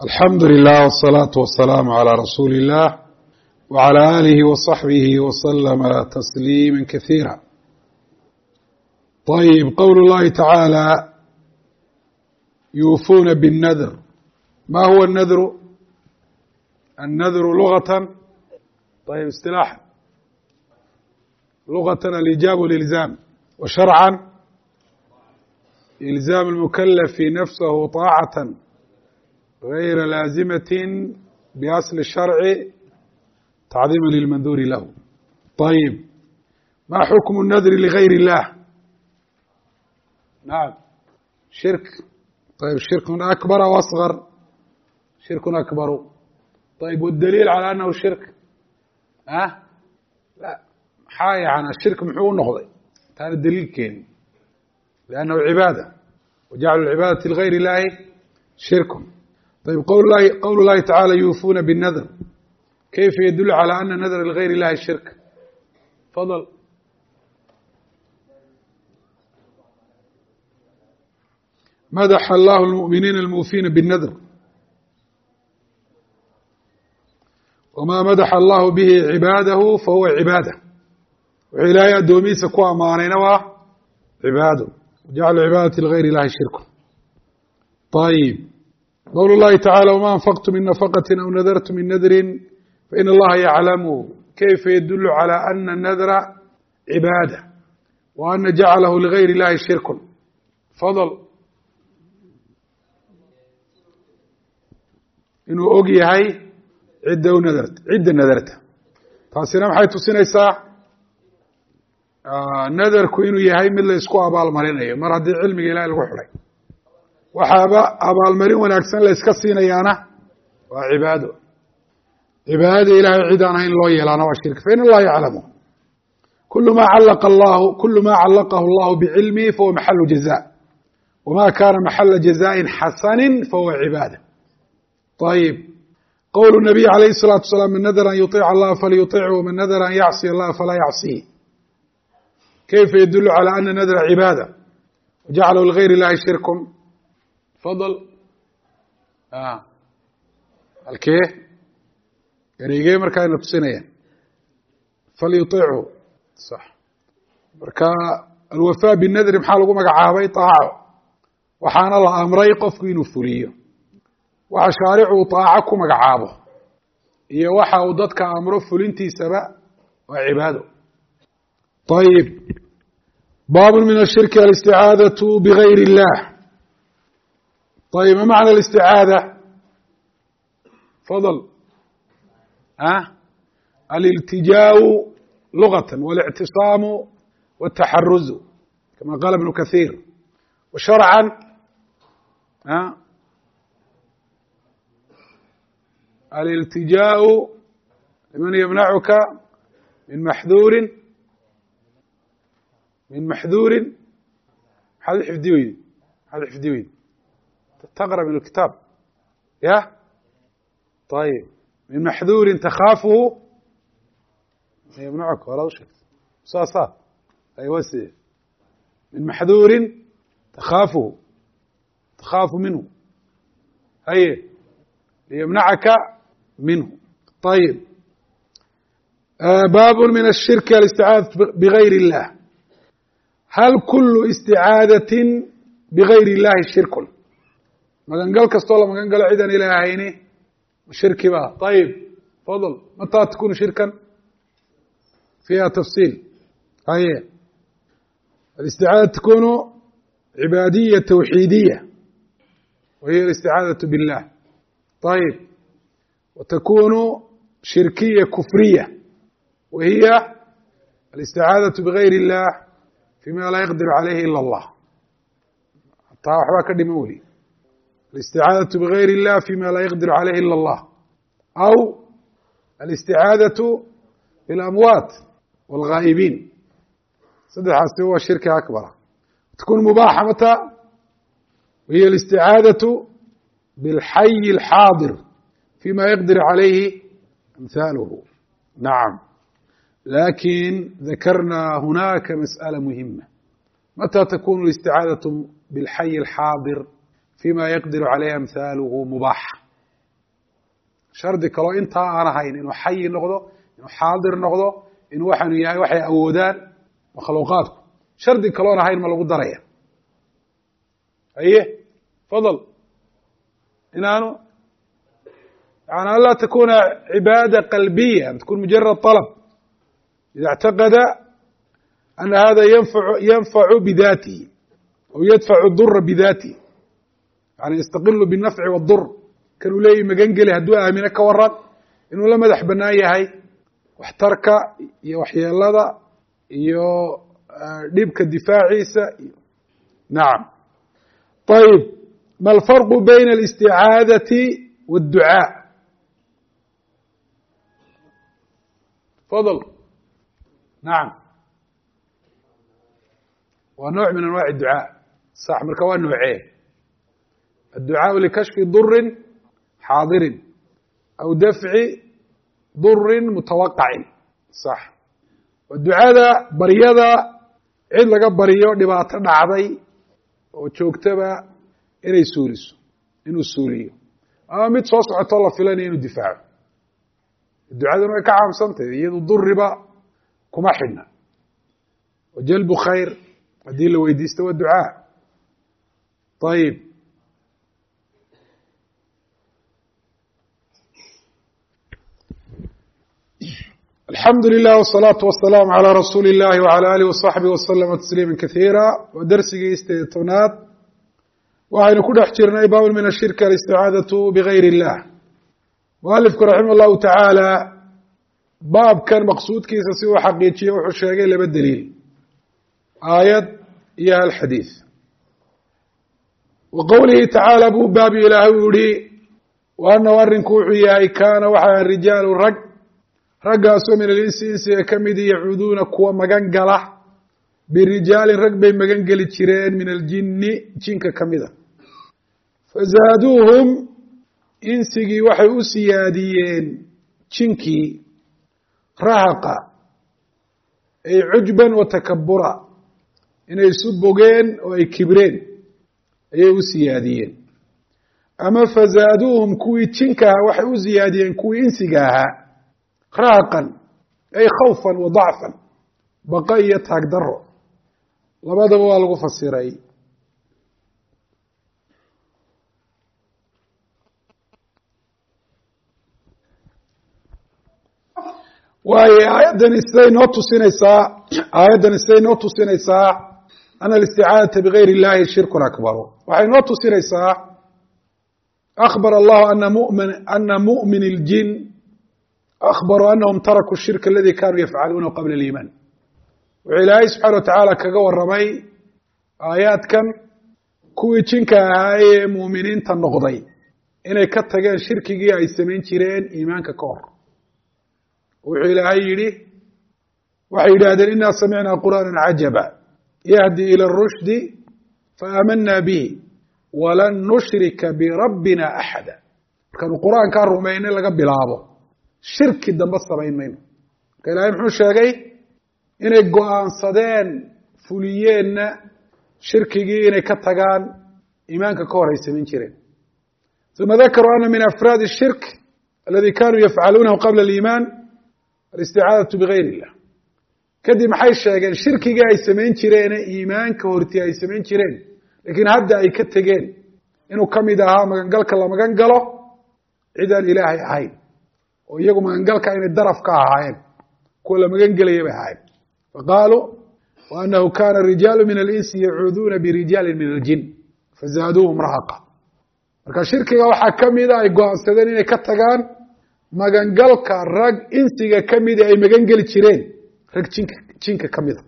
alxamdu lilah wالsalaaةu wasalaamu عalى rasuuli الlah wعalى alihi وصaxbihi وslama tasliima kahiira. ayb qowl اllahi tacaalى yuufuuna bالnadr. ma huwa الnadru? الnadru lugata ayb اsطilaaxa lugata alijaab wاlilzaam wa sharca ilzaam اlmukalafi nafsahu طaacata غayra laazimaة biasl الsharci tacdiima lilmanduuri lahu. ayb ma xukmu الnadri ligayr الlah? nacam shirk. ayb shirkun akbar aw asgar? shirkun akbaru. ayb wاdaliil calى anahu shirk la maxaa yani shirk muxuu u noqday taana daliil keeni liannahu cibaada wajaclu cibaadati ligayr اllahi shirkun. ayb qowl اllahi tacaalى yuufuuna bالnadr kayfa yadulu calى ana nadra ligayr اllahi shirk? fadl. madaxa allahu اlmuؤminiina almuufiina bالnadr wma madaxa allahu bihi cibaadahu fahuwa cibaada. wuxuu ilaahay addoomihiisa ku ammaanayna waa cibaado. jaclu cibaadati ligayr اllahi shirku. ayb qowl اllahi tacaalى wma anfaqtu min nafaqati aw nadartu min nadri fain allaha yaclamu kayfa yadulu calى ana nadra cibaada wa ana jaclahu ligayr اllahi shirku. fadl. inuu og yahay cidda nadarta taasina maxay tusinaysaa nadarku inuu yahay mid la isku abaalmarinayo mar haddii cilmiga ilahay lagu xidhay. waxaaba abaalmarin wanaagsan la iska siinayaana waa cibaado. cibaadada ilahay cid aan ahayn loo yeelaana waa shirk. fain allaha yaclamu kulu ma callaqahu allahu bicilmihi fahuwa maxalu jaza wama kana maxala jazaءi xasani fahuwa cibaada. ayb qowl الnabiy عalayه الصلاaةu وaسلام man nadr an yuطiic allaha falyuطichu wman nadr an yacصiy allaha falaa yacصihi. kayfa yadulu calى ana nadra cibaada wajaclahu ligayr اllahi shirku. fadl. halkee ereygee markaa ina tusinayaan falyuطichu sax. marka alwafaa bالnadri maxaa lagu magacaabay طaaco waxaana la amray qofku inuu fuliyo. waxa shaaricu طaaco ku magacaabo iyo waxa uu dadka amro fulintiisaba waa cibaado. ayb baab min الshirki alisticaadaة bgayr الlah. ayb ma macna الاsticaada? fadl. aliltijaaءu lugaة والاctisaamu والtaxaruzu kama qaala iبn kaثيir وsharca aliltijaaء liman ymnacuka min maxduurin maxaad xifdi weydi taqra min اkitaab ya ayb min maxduurin takaafuhu ymnacuka walaad u sheegta saasa aywa si min maxduurin takaafu minhu haye liyمnacaka minhu. ayb baab min الshirki alisticaadaة bgayr الlah. hal kulu isticaadaةi bgayr الlahi shirku? magangal kastoo la magan galo cidan ilaahayni shirki ba. ayb fadl. mataa takunu shirkan fiiha tafsiil. haye alisticaada takunu cibaadiya twxiidiya wa hiy اlisticaadaة bالlah. ayb watakunu shirkiya kufriya wa hiya alisticaadaة bgayr الlah fima laa yaqdir calayhi ila اllah. hataa waxbaa ka dhiman weli alisticaadaة bgayr الlah fima laa yaqdir calayhi ila اllah aw alisticaadaة biاlamwaat wاlghaa'ibiin. saddexaasi waa shirki akbara. takun mubaaxa mata wa hiya alisticaadaة bاlxay الxaadir fima yaqdir عalayhi amhaaluhu. nacam lakin dakarna hunaka masأala muhima matى takunu الاsticaadaة bاlxay الxaadir fima yaqdir عalayhi amhaaluhu mubaaxa. shardi kaloo intaa aan ahayn inuu xayi noqdo inuu xaadir noqdo inuu waxaanu yahay waxay awoodaan makhluuqaadku shardi kaloon ahayn ma lagu daraya haye fadl inaanu yani an laa takuna cibaada qalbiya an takun mujarad طalb ida اctaqada ana hada yanfacu bidatihi aw yadfacu dura bidatihi yani yastaqilu bالnafci wالdur kanuu leeyahy magan geli hadduu aamino ka waran inuu la madax banaan yahay waxtarka iyo waxyeelada iyo dhibka difaaciisa nacam ayib ma alfarqu bayna الاsticaadati wالducaa fadl nacam waa nooع min anwaع الducaa sax marka waa noocee الducaaء likashfi duri xaadirin aw dafci duri mutawaqacin sax waa ducada baryada cid laga baryo dhibaato dhacday oo joogtaba inay suuliso inuu suuliyo ama mid soo socotoo la filanayo inuu difaaco ducaduna way ka caamsantahy iyadu duriba kuma xidhna wa jalbu khayr haddii la weydiisto waa ducaa ayib alxamdu lilah wالsalaaةu wasalaamu عalى rasuuli اllahi wعalى alih وصaxbih وslama tasliima kasiira waa dersigii 8tnaad waxaynu ku dhex jirnay baab min ashirki alisticaadaةu bgayr الlah mualifku raximah اllahu tacaala baabkan maqsuudkiisa si uu xaqiijiye wuxuu sheegay laba deliil aayad iyo hal xadiid wa qowlihi tacaala buu baabi ilaahay u yihi wa anahu arrinku wuxuu yahay kaana waxaa rijaalu rag raggaasoo min alinsi insiga ka midi yacuuduuna kuwa magan gala birijaalin rag bay magan geli jireen min aljinni jinka ka mida fazaaduuhum insigii waxay u siyaadiyeen jinkii rahaqa ay cujban wa takabura inay isu bogeen oo ay kibreen ayay u siyaadiyeen ama fazaaduuhum kuwii jinka ahaa waxay u siyaadiyeen kuwii insiga ahaa rahaqan ay khawfan wa dacfan baqa iyo taag daro labadaba waa lagu fasiray waayo aayaddani siday noo tusinaysaa ana alisticaadata bigayr اllahi shirkun akbaru waxay noo tusinaysaa akbar allahu ana mu'min اljin akbaruu anahum tarakuu shirka aladi kanuu yafcaluunahu qabla aliimaan wuxuu ilaahay subxana wa tacaala kaga warramay aayaadkan kuwii jinka ahaa ee muuminiinta noqday inay ka tageen shirkigii ay samayn jireen iimaanka ka hor wuxuu ilaahay yidhi waxay yidhaahdeen inaa samicnaa qur'aana cajaba yahdi ila اrushdi faaamanaa bihi walan nushrika birabbina axada markaanu qur'aankaa rumaynay laga bilaabo shirki dambe samayn mayno marka ilaahay muxuu sheegay inay go-aansadeen fuliyeenna shirkigii inay ka tagaan iimaanka ka hor ay samayn jireen uma dakaruu ana min afraadi الshirk aladi kanuu yafcaluunahu qabla aliimaan alisticaadatu bigayr illah kadib maxay sheegeen shirkigii ay samayn jireene iimaanka hortii ay samayn jireen laakiin hadda ay ka tegeen inuu ka mid ahaa magangalka la magan galo cid aan ilaahay ahayn oo iyagu magangalka inay daraf ka ahaayeen kuwa la magan gelaya bay ahaayeen faqaaluu wa anahu kana rijaalu min alinsi yacuuduuna birijaali min aljin fazaaduuhum rahaqa marka shirkiga waxaa ka mida ay go-aansadeen inay ka tagaan magangalka rag insiga ka mida ay magan geli jireen rag jinka ka mida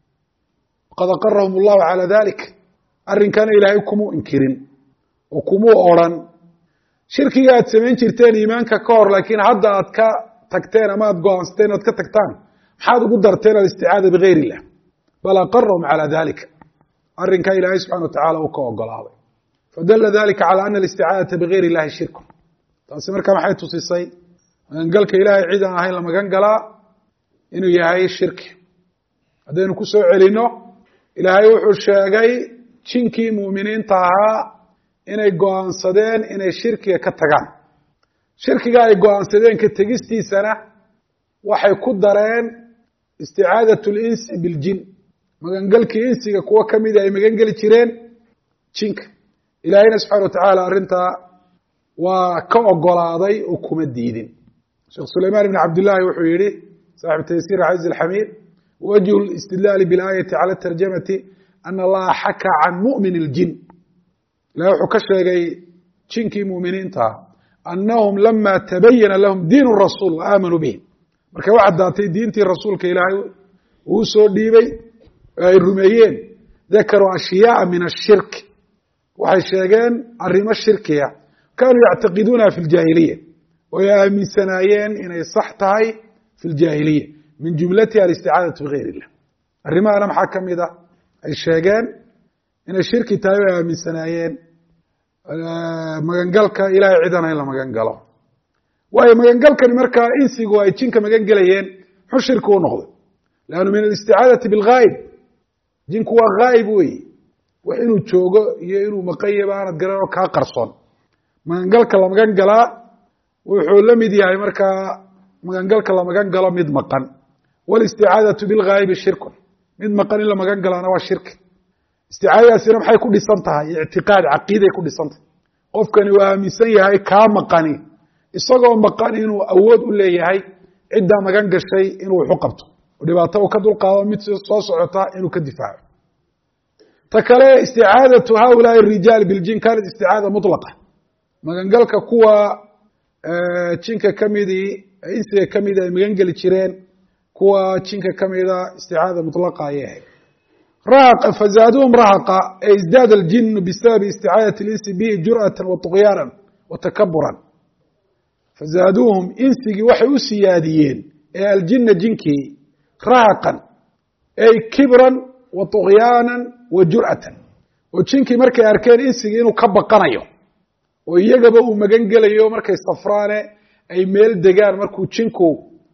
waqad aqarahum allahu calaa dalik arrinkana ilaahay kumuu inkirin oo kumuu odrhan shirkiga aad samayn jirteen iimaanka ka hor laakiin hadda aad ka tagteen ama aad go-aansateen aad ka tagtaan maxaad ugu darteen alisticaada bigayr illah bal aqarahum calaa dalika arrinkaa ilaahay subxana wa tacala uu ka ogolaaday fadala dalika calى ana alisticaadata bigayr illahi shirku taasi marka maxay tusisay magangalka ilaahay cid aan ahayn la magan galaa inuu yahay shirki haddaynu ku soo celino ilaahay wuxuu sheegay jinkii muuminiinta ahaa inay go-aansadeen inay shirkiga ka tagaan shirkiga ay go'aansadeen ka tegistiisana waxay ku dareen isticaadatu linsi biljin magangelkii insiga kuwo ka mida ay magangeli jireen jinka ilaahayna subxana wa tacaala arrintaa waa ka ogolaaday oo kuma diidin sheekh sulayman ibn cabdillahi wuxuu yihi saaxibu taysir caziz alxamiid wajhu listidlaali bilaayati cala tarjamati ana allaha xakaa can mu'min اljin ilahay wuxuu ka sheegay jinkii mu'miniinta annahum lama tabayana lahum diin rasuul waaaamanuu bihi markay u caddaatay diintii rasuulka ilaahay uu soo dhiibay ay rumeeyeen dakaruu ashyaaa min ashirk waxay sheegeen arrimo shirkiya kaanuu yactaqiduunaha fi ljaahiliya oy aaminsanaayeen inay sax tahay fi ljaahiliya min jumlatiha alisticaadatu bigayr illah arrimahana maxaa ka mid a ay sheegeen inay shirki tahay o ay aaminsanaayeen magangalka ilahay cidana in la magan galo waayo magangalkani markaa insigu ay jinka magan gelayeen muxuu shirki u noqday lannu min alisticaadati bilgaayib jinku waa gaayib wey wax inuu joogo iyo inuu maqanyaba aanad garan oo kaa qarsoon magangalka la magan galaa wuxuu la mid yahay markaa magangalka la magan galo mid maqan walisticaadatu bilgaayibi shirkun mid maqan in la magan galaana waa shirki isticaadadaasina maxay ku dhisan tahay ictiqaad caqiiday ku dhisan tahay qofkani uu aaminsan yahay kaa maqani isagoo maqan inuu awood u leeyahay ciddaa magan gashay inuu waxu qabto oo dhibaato uu ka dulqaado mid soo socota inuu ka difaaco ta kale isticaadatu haulaai rijaal biljin kaanat isticaada mutlaqa magangalka kuwa jinka kamidii insiga kamida ay magan geli jireen kuwa jinka kamida isticaada mutlaqa ayay ahayd rahaqa fazaaduhum rahaqa ee izdaada aljinu bisababi isticaadati linsi bihi jur'atan wa طugyaana wa takaburan fazaaduuhum insigii waxay u siyaadiyeen ee aljina jinkii rahaqan ay kibran wa طugyaana wa jur'atan oo jinkii markay arkeen insigii inuu ka baqanayo oo iyagaba uu magan gelayo markay safraane ay meel degaan markuu jinku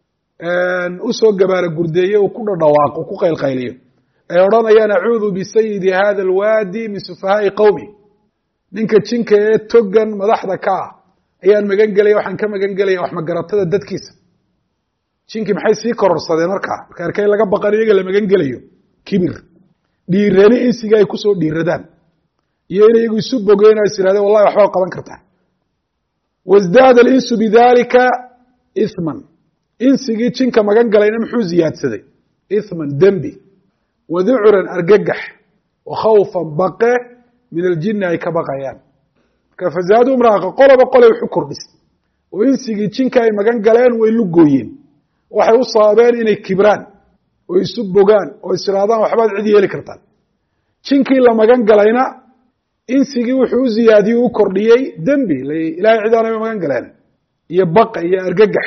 usoo gabaara gurdeeyo uu ku dhadhawaaqo ku qaylqayliyo ay odhanayaan acuudu bisayidi hada alwaadi min sufahaa'i qowmi ninka jinka ee togan madaxda ka ah ayaan magan gelaya waxaan ka magan gelaya wax magaratada dadkiisa jinkii maxay sii kororsadeen markaa marka arkay laga baqan iyaga la magan gelayo kibir dhiirani insiga ay kusoo dhiiradaan iyo inay iyagu isu bogeen o is ihahdeen wallahi waxbaa qaban kartaa wasdaada alinsu bidalika ithman insigii jinka magan galayna muxuu ziyaadsaday ithman dembi waducuran argagax wa khawfan baqe min aljini ay ka baqayaan marka fazaadum raaqa qoloba qolay wuxu kordhis oo insigii jinka ay magan galeen way lugooyeen waxay u sababeen inay kibraan oo isu bogaan oo israadaan waxbaad cid yeeli kartaan jinkii la magan galayna insigii wuxuu u ziyaadiyey u kordhiyey dembi ilahay cidaanama magan galeen iyo baqa iyo argagax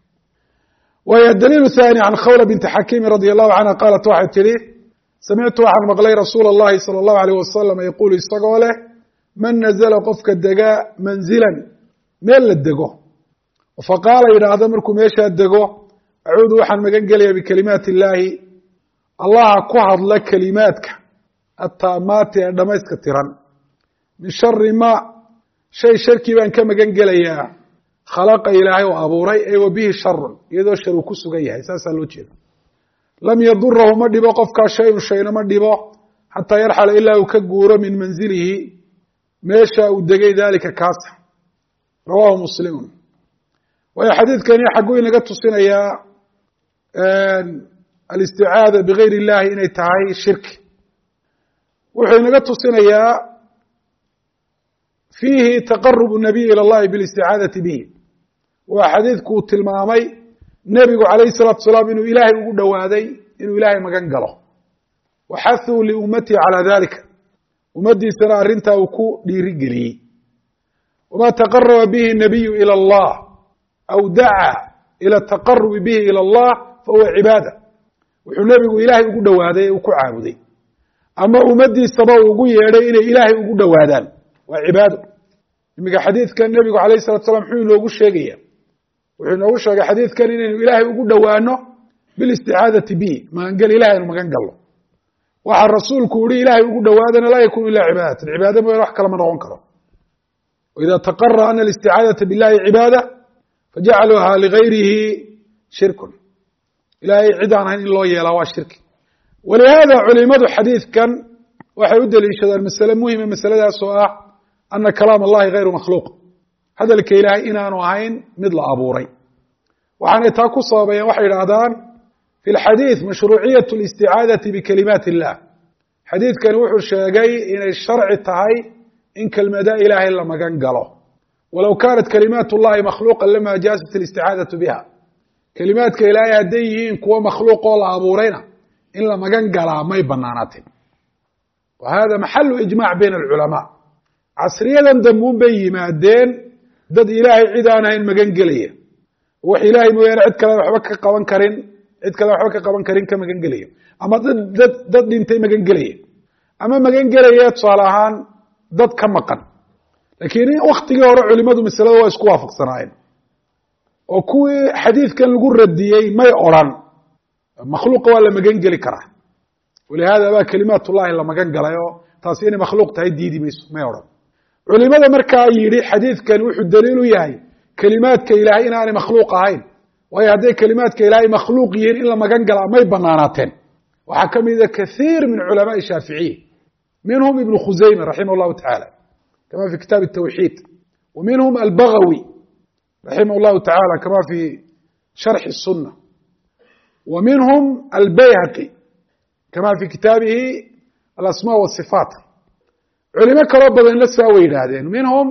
waayo daliilu thani can khawla binti xakiimi radi allahu canha qaalat waxay tidhi samictu waxaan maqlay rasuula اllahi salى اllahu alayh wasalam yaquulu isagoo leh man nazla qofka degaa manzilan meel la dego faqaala yidhaahdo markuu meeshaa dego acuudu waxaan magan gelaya bikalimaati illaahi allaha ku hadla kelimaadka attaamaati ee dhamayska tiran min shari ma shay sharkii baan ka magan gelayaa khalaqa ilaahay oo abuuray ee wa bihi sharun iyadoo shar uu ku sugan yahay saasaa loo jeeda lam yadurahu ma dhibo qofkaa shayun shayna ma dhibo xataa yarxala ilaa uu ka guuro min manzilihi meesha uu degay dalika kaasa rawaahu muslimun waayo xadiidkani xagguu inaga tusinayaa alisticaada bigayr illahi inay tahay shirki wuxuu inaga tusinayaa fiihi taqarub nabiy ilى اllahi bilisticaadati bihi waa xadiidku uu tilmaamay nebigu calayhi الsalatu salaam inuu ilaahay ugu dhowaaday inuu ilaahay magan galo waxathuu liummatihi calى dalika ummaddiisana arrintaa uu ku dhiiri geliyey wama taqaraba bihi nabiyu ilى اllah aw dacaa ilى ataqarubi bihi ilى اllah fahuwa cibaada wuxuu nebigu ilaahay ugu dhowaaday ee uu ku caabuday ama ummaddiisaba uu ugu yeedhay inay ilaahay ugu dhowaadaan waa cibaado iminka xadiidkan nebigu alayh الsalatu salam muxuu inoogu sheegaya wuxuu inoogu sheegay xadiidkan inaynu ilaahay ugu dhowaano bilisticaadati bihi magangel ilahay aynu magan galno waxaa rasuulku yihi ilaahay ugu dhowaadana laa yakunu ila cibaadatan cibaada mooyaane wax kalama noqon karo ida taqarara ana alisticaadata billahi cibaada fajacaluuha ligayrihi shirkun ilaahay cid aan ahayn in loo yeelaa waa shirki walihaada culimadu xadiidkan waxay u deliishadaan masale muhima masaladaas oo ah ana kalaam allahi gayru makhluuq hadalka ilaahay inaanu ahayn mid la abuuray waxaanay taa ku sababayeen waxay idhaahdaan fi lxadiid mashruuciyat listicaadati bikalimaat illah xadiidkani wuxuu sheegay inay sharci tahay in kelmada ilaahay la magan galo walow kaanat kalimaat llahi makhluuqa lama jaazat alisticaadatu biha kelimaadka ilaahay hadday yihiin kuwo makhluuq oo la abuurayna in la magan galaa may banaanatin wa hada maxalu ijmac bayna alculamaa casriyadan dambuun bay yimaadeen dad ilaahay cid aan ahayn magan gelaya wax ilaahay mooyaane cid kale waxba ka qaban karin cid kale waxba ka qaban karin ka magan gelaya ama dad dhintay magan gelaya ama magan gelaya tusaale ahaan dad ka maqan laakiin waktigii hore culimadu masalada waa isku waafaqsanaayeen oo kuwii xadiidkan lagu radiyey may odran makhluuqa waa la magan geli karaa walihaada baa kalimaat ullahi la magan galay oo taasi inay makhluuq tahay diidi mayso may odhan culimada markaa yidhi xadiidkani wuxuu daliil u yahay kelimaadka ilaahay inaanay makhluuq ahayn waayo hadday kelimaadka ilaahay makhluuq yihiin in la magan galaa may banaanaateen waxaa ka mida kathiir min culamaai shaaficiya minhum ibnu khusayma raximah llahu tacaala kama fi kitaab الtawxiid wa minhum albagawi raximah llahu tacaala kama fi sharxi الsuna wa minhum albayhaqi kama fi kitaabihi alasma wالصifaat culimo kaloo badanna saa way yidhaahdeen minhum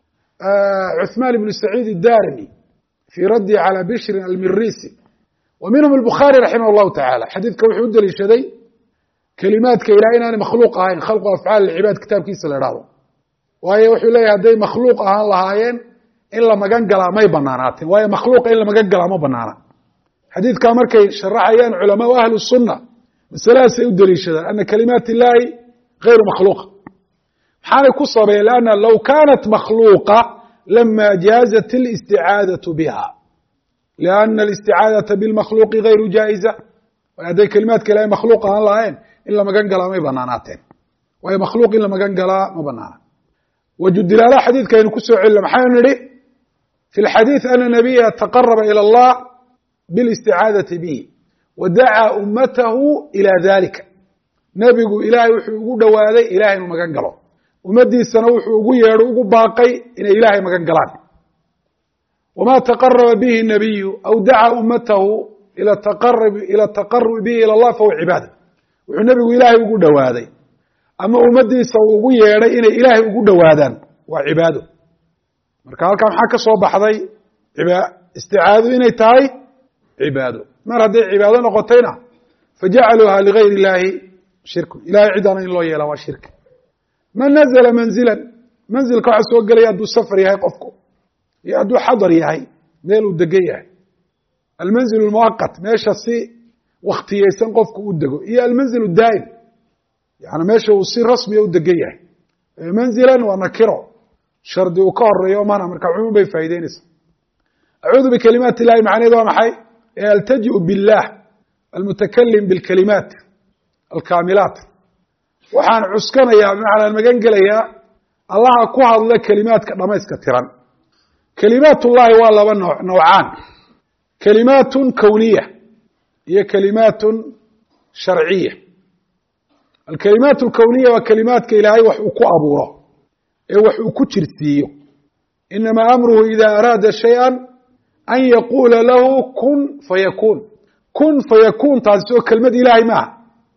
cuثman ibnu saciid الdarimi fi raddi calى bishrin almirisi wa minhum الbukhaari raximah llahu tacaala xadiidka wuxuu u deliishaday kelimaadka ilahay inaanay makhluuq ahayn khalqu afcaal اlcibaad kitaabkiisa la idhahdo waayo wuxuu leeyahy hadday makhluuq ahaan lahaayeen in la magan galaa may banaanaateen waayo makhluuqa in la magan galaa ma banaana xadiidkaa markay sharaxayaan culamaau ahli الsuna masaladaasay u deliishadaan ana kalimaat illahi gayru makhluuqa maxaanay ku sababeyen lanna low kaanat makhluuqa lama jaazat اlisticaadaةu biha liana alisticaadaةa bilmakhluuqi gayru jaa'iza waayo hadday kelimaadka ilahay makhluuq ahaan lahaayeen in la magan galaa may banaanaateen waayo makhluuq in la magan galaa ma banaana waju dilaala xadiidka aynu ku soo celina maxaynu nidhi fi lxadiid ana nabiya taqaraba ilى اllah bilisticaadati bihi wa dacaa ummatahu ila dalika nebigu ilaahay wuxuu ugu dhowaaday ilahay inuu magan galo ummaddiisana wuxuu ugu yeedho ugu baaqay inay ilaahay magan galaan wama taqaraba bihi nabiyu aw dacaa ummatahu ila taqarubi bihi ilى اllah fahuwa cibaada wuxuu nebigu ilaahay ugu dhowaaday ama ummaddiisa uu ugu yeedhay inay ilaahay ugu dhowaadaan waa cibaado marka halkaa maxaa ka soo baxday isticaado inay tahay cibaado mar hadday cibaado noqotayna fajacaluuha ligayr illaahi shirkun ilahay cidaana in loo yeelaa waa shirki man nazla manzilan manzilka waxaa soo gelaya hadduu safar yahay qofku iyo hadduu xadar yahay meel uu degan yahay almanzil lmuwaqat meesha si waktiyeysan qofku u dego iyo almanzil daa'im yani meesha uu si rasmiya u degan yahay manzilan waa nakiro shardi uu ka horeeyo mana marka cumuum bay faa'ideynaysaa acuudu bikalimaati illahi macnaheedu waa maxay altaji'u billah almutakalim bilkalimaat alkaamilaat waxaan cuskanayaa bimacnaa magan gelayaa allaha ku hadla kelimaadka dhamayska tiran kalimaat ullahi waa laba nowcaan kalimaatun kowniya iyo kalimaatun sharciya alkalimaat alkowniya waa kalimaadka ilaahay wax uu ku abuuro ee wax uu ku jirsiiyo inama amruhu ida araada shayئa an yaquula lahu kun fayakun kun fayakun taasi oo kelmad ilaahay maaha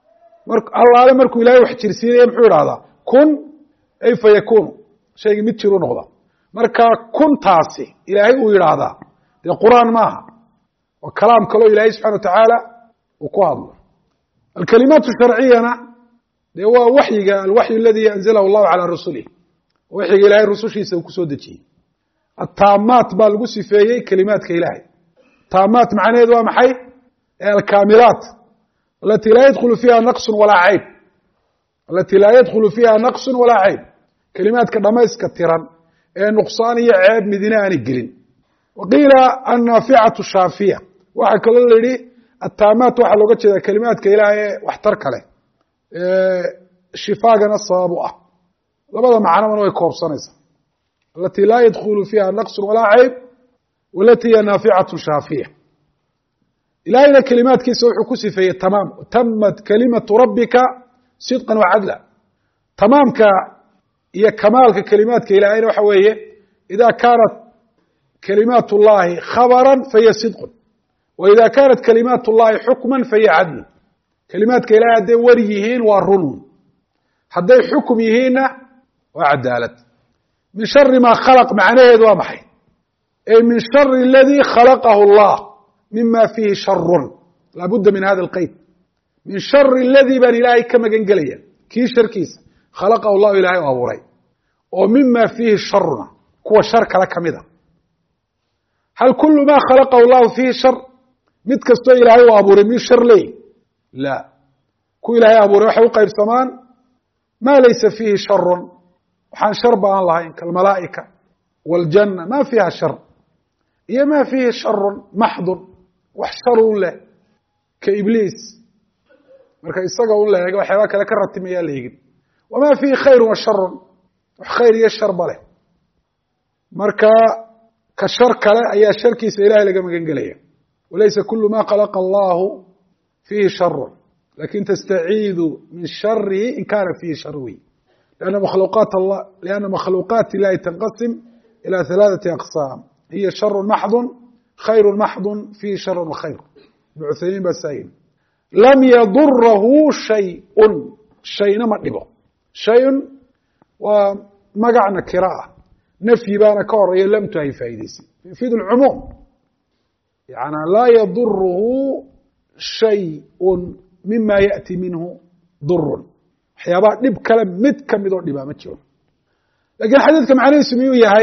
allaale markuu ilahay wax jirsiinaya muxuu idhahdaa kun ay fayakunu shaygii mid jiru noqda marka kuntaasi ilaahay uu yidhaahdaa dee qur'aan maaha waa kalaam kaloo ilaahay subxana wa tacaala uu ku hadlo alkalimaat sharciyana dee waa waxyiga alwaxyu aladi anzalahu allahu calaa rasulih waxyiga ilahay rusushiisa uu kusoo dejiyey ataamaat baa lagu sifeeyey kelimaadka ilaahay taamaat macnaheedu waa maxay alkaamilaat alati laa yadkhulu fiiha naqsun walaa cayb alati laa yadkhulu fiiha naqsun walaa cayb kelimaadka dhamayska tiran ee nuqsaan iyo ceeb midina aanay gelin waqiila annaaficatu shaafiya waxaa kaloo la yihi ataamaat waxaa looga jeedaa kelimaadka ilaahay ee waxtar kale shifaagana sabab u ah labada macnobana way koobsanaysaa alati laa yadkhulu fiiha naqsun walaa cayb walati hiya naaficatu shaafiya. ilahayna kelimaadkiisa wuxuu ku sifeeyey tamaam, tamat kalimatu rabbika sidqan wacadla. tamaamka iyo kamaalka kelimaadka ilahayna waxa weeye ida kaanat kalimaat اllahi khabara fahiya sidqun wa ida kaanat kalimaat اllahi xukma fahiya cadlun. kelimaadka ilahay hadday war yihiin waa runun, hadday xukum yihiinna waa cadaalad. min shari maa khalaq macnaheedu waa maxay? ay min shari aladii khalaqahu اllah mima fiihi sharun. laabudda min hada alqeyd. min shari aladii baan ilaahay ka magan gelaya kii sharkiisa khalaqahu llahu ilahay u abuuray oo mima fiihi sharuna kuwa shar kale kamid a. hal kulu ma khalaqahu llahu fiihi shar? mid kastoo ilaahay u abuuray miyuu shar leey? la. ku ilaahay abuuray waxay u qaybsamaan ma laysa fiihi sharun, waxaan shar ba aan lahayn, kalmalaa'ika wاljanna ma fiiha shar, iyo ma fiihi sharun maxdun, wax shar un leh ka ibliis, marka isaga un la eego waxyaaba kale ka ratimayaa la eegin. wama fiihi khayru wa sharun, wax khayr iyo shar ba leh. marka ka shar kale ayaa sharkiisa ilahay laga magan gelaya. walaysa kulu ma khalaqa allahu fiihi sharun lakin tastaciidu min sharihi in kana fiihi shar wey. لأنa مakhluuqaat الlahi تنqasim ilى ثaلaثaةi أqساam hiya shar maxض khayr maxض fiihi shar وkhayr. iبn cuthaymin baa saa yiri lam yadurahu shayء, shayna ma dhibo. shayun waa magac nakira ah, nafyi baana ka horeeya lamtu ay faa'idaysay, yufiid الcumuum. yaعnى laa yadurhu shayء mima yaأti minhu dur, waxyaabaha dhib kale mid kamid oo dhibaa ma jiro. lakin xadiidka macnihiisu miyuu yahay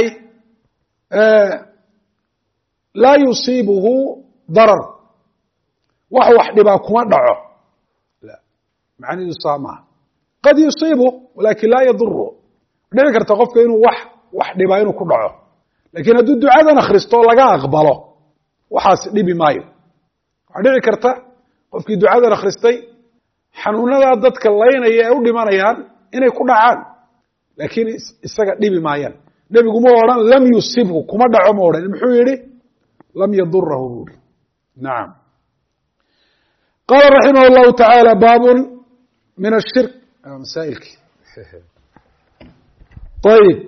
laa yusiibuhu darar, wax dhibaa kuma dhaco? la, macnihiisu saa maaha. qad yusiibu walakin laa yaduru. dhici karta qofka inuu wax dhibaa inuu ku dhaco, lakin hadduu ducadan akhristo oo laga aqbalo waxaas dhibi maayo. waxaa dhici karta qofkii ducadan akhristay xanuunadaa dadka laynaya ee u dhimanayaan inay ku dhacaan, laakiin isaga dhibi maayaan. nebigu ma odhan lam yusibhu, kuma dhaco ma odhan, muxuu yihi lam yadurahu buu yihi. nacam. qaala raximah اllahu taعaalى baabun min ashirk. masaailki ayib.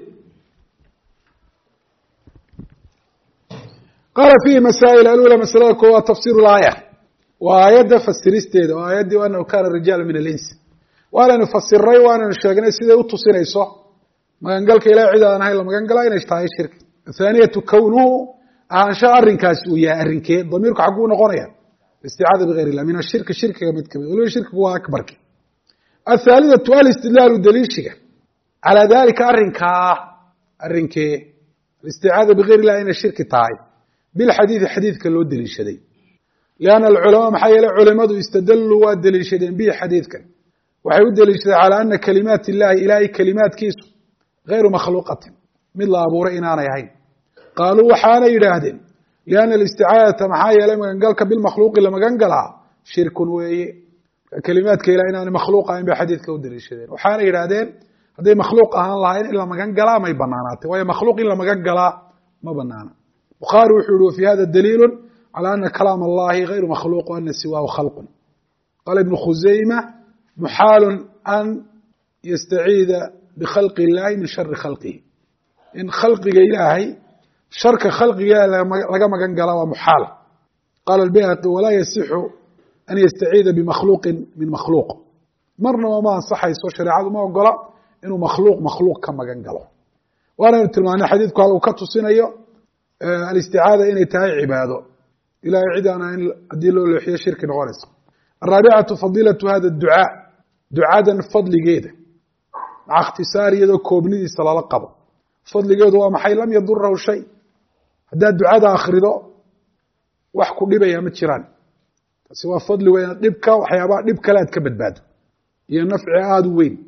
qaala fiihi masaa'il. alula masalada koowaad tafsir اlaaya, waa aayadda fasiristeeda oo aayaddii anahu kana rijaal min alinsi. waanaynu fasiray waanaynu sheegnay siday u tusinayso magangalka ilahay cid aan ahayn la magan galaa inay tahay shirki. athaaniyatu kownuhu ahaanshaha arrinkaasi uu yahay arrinkee, damiirku xagguu noqonaya isticaada bigayr illah min ashirki, shirkiga mid kamid, waliba shirkigu waa akbarki. athaalithatu alistidlaalu daliishiga calaa dalika arrinkaa, arrinkee alisticaada bigayr illah inay shirki tahay bilxadiidi xadiidka loo daliishaday. لأن الcلماء maxaa yeele culimadu istadluu waa deliishadeen bihi xadiidkan, waxay u deliishadeen calى ana kalimaat الlahi ilahay kalimaadkiisu غayru makhluuqatin, mid la abuuray inaanay ahayn. qaaluu waxaanay yidhaahdeen لأnna الاsticaadata maxaa yeelay magangalka bilmakhluuqi la magan galaa shirkun weeye. kalimaadka ilahi inaanay makhluuq ahayn bay xadiidka u deliishadeen. waxaanay yidhaahdeen hadday makhluuq ahaan lahayn in la magan galaa may banaanaatay, waayo makhluuq in la magan galaa ma banaana. bukhaari wuxuu yihi wفي hada daliil على أن كلام الله غير مخلوق وأن سواه خلق. قال ابن خزيمة محال أن يستعيذ بخلق الله من شر خلقه. إن خلق إلهي شرك خلق إلهي لقى مغان قال ومحال. قال البيهقي ولا يصح أن يستعيذ بمخلوق من مخلوق. مرنا وما صح يسوى شريعة ما قال إنه مخلوق كما قال. وأنا نتلماني حديثك قال وكتصين الاستعاذة إني تهي عباده ilahay cid aan ahayn haddii loo leexiyo shirki noqonaysa. الرaaبعaةu fadilaة hada الducاء, ducadan fadligeeda maca اkhtisaar iyadoo koobnidiisa lala qabo. fadligeedu waa maxay? lam yadurahu shay. haddaad ducada akrido wax ku dhibaya ma jiraan. taasi waa fadli weyn, dhibka waxyaabaha dhib kale aad ka badbaado iyo nafci aada u weyn.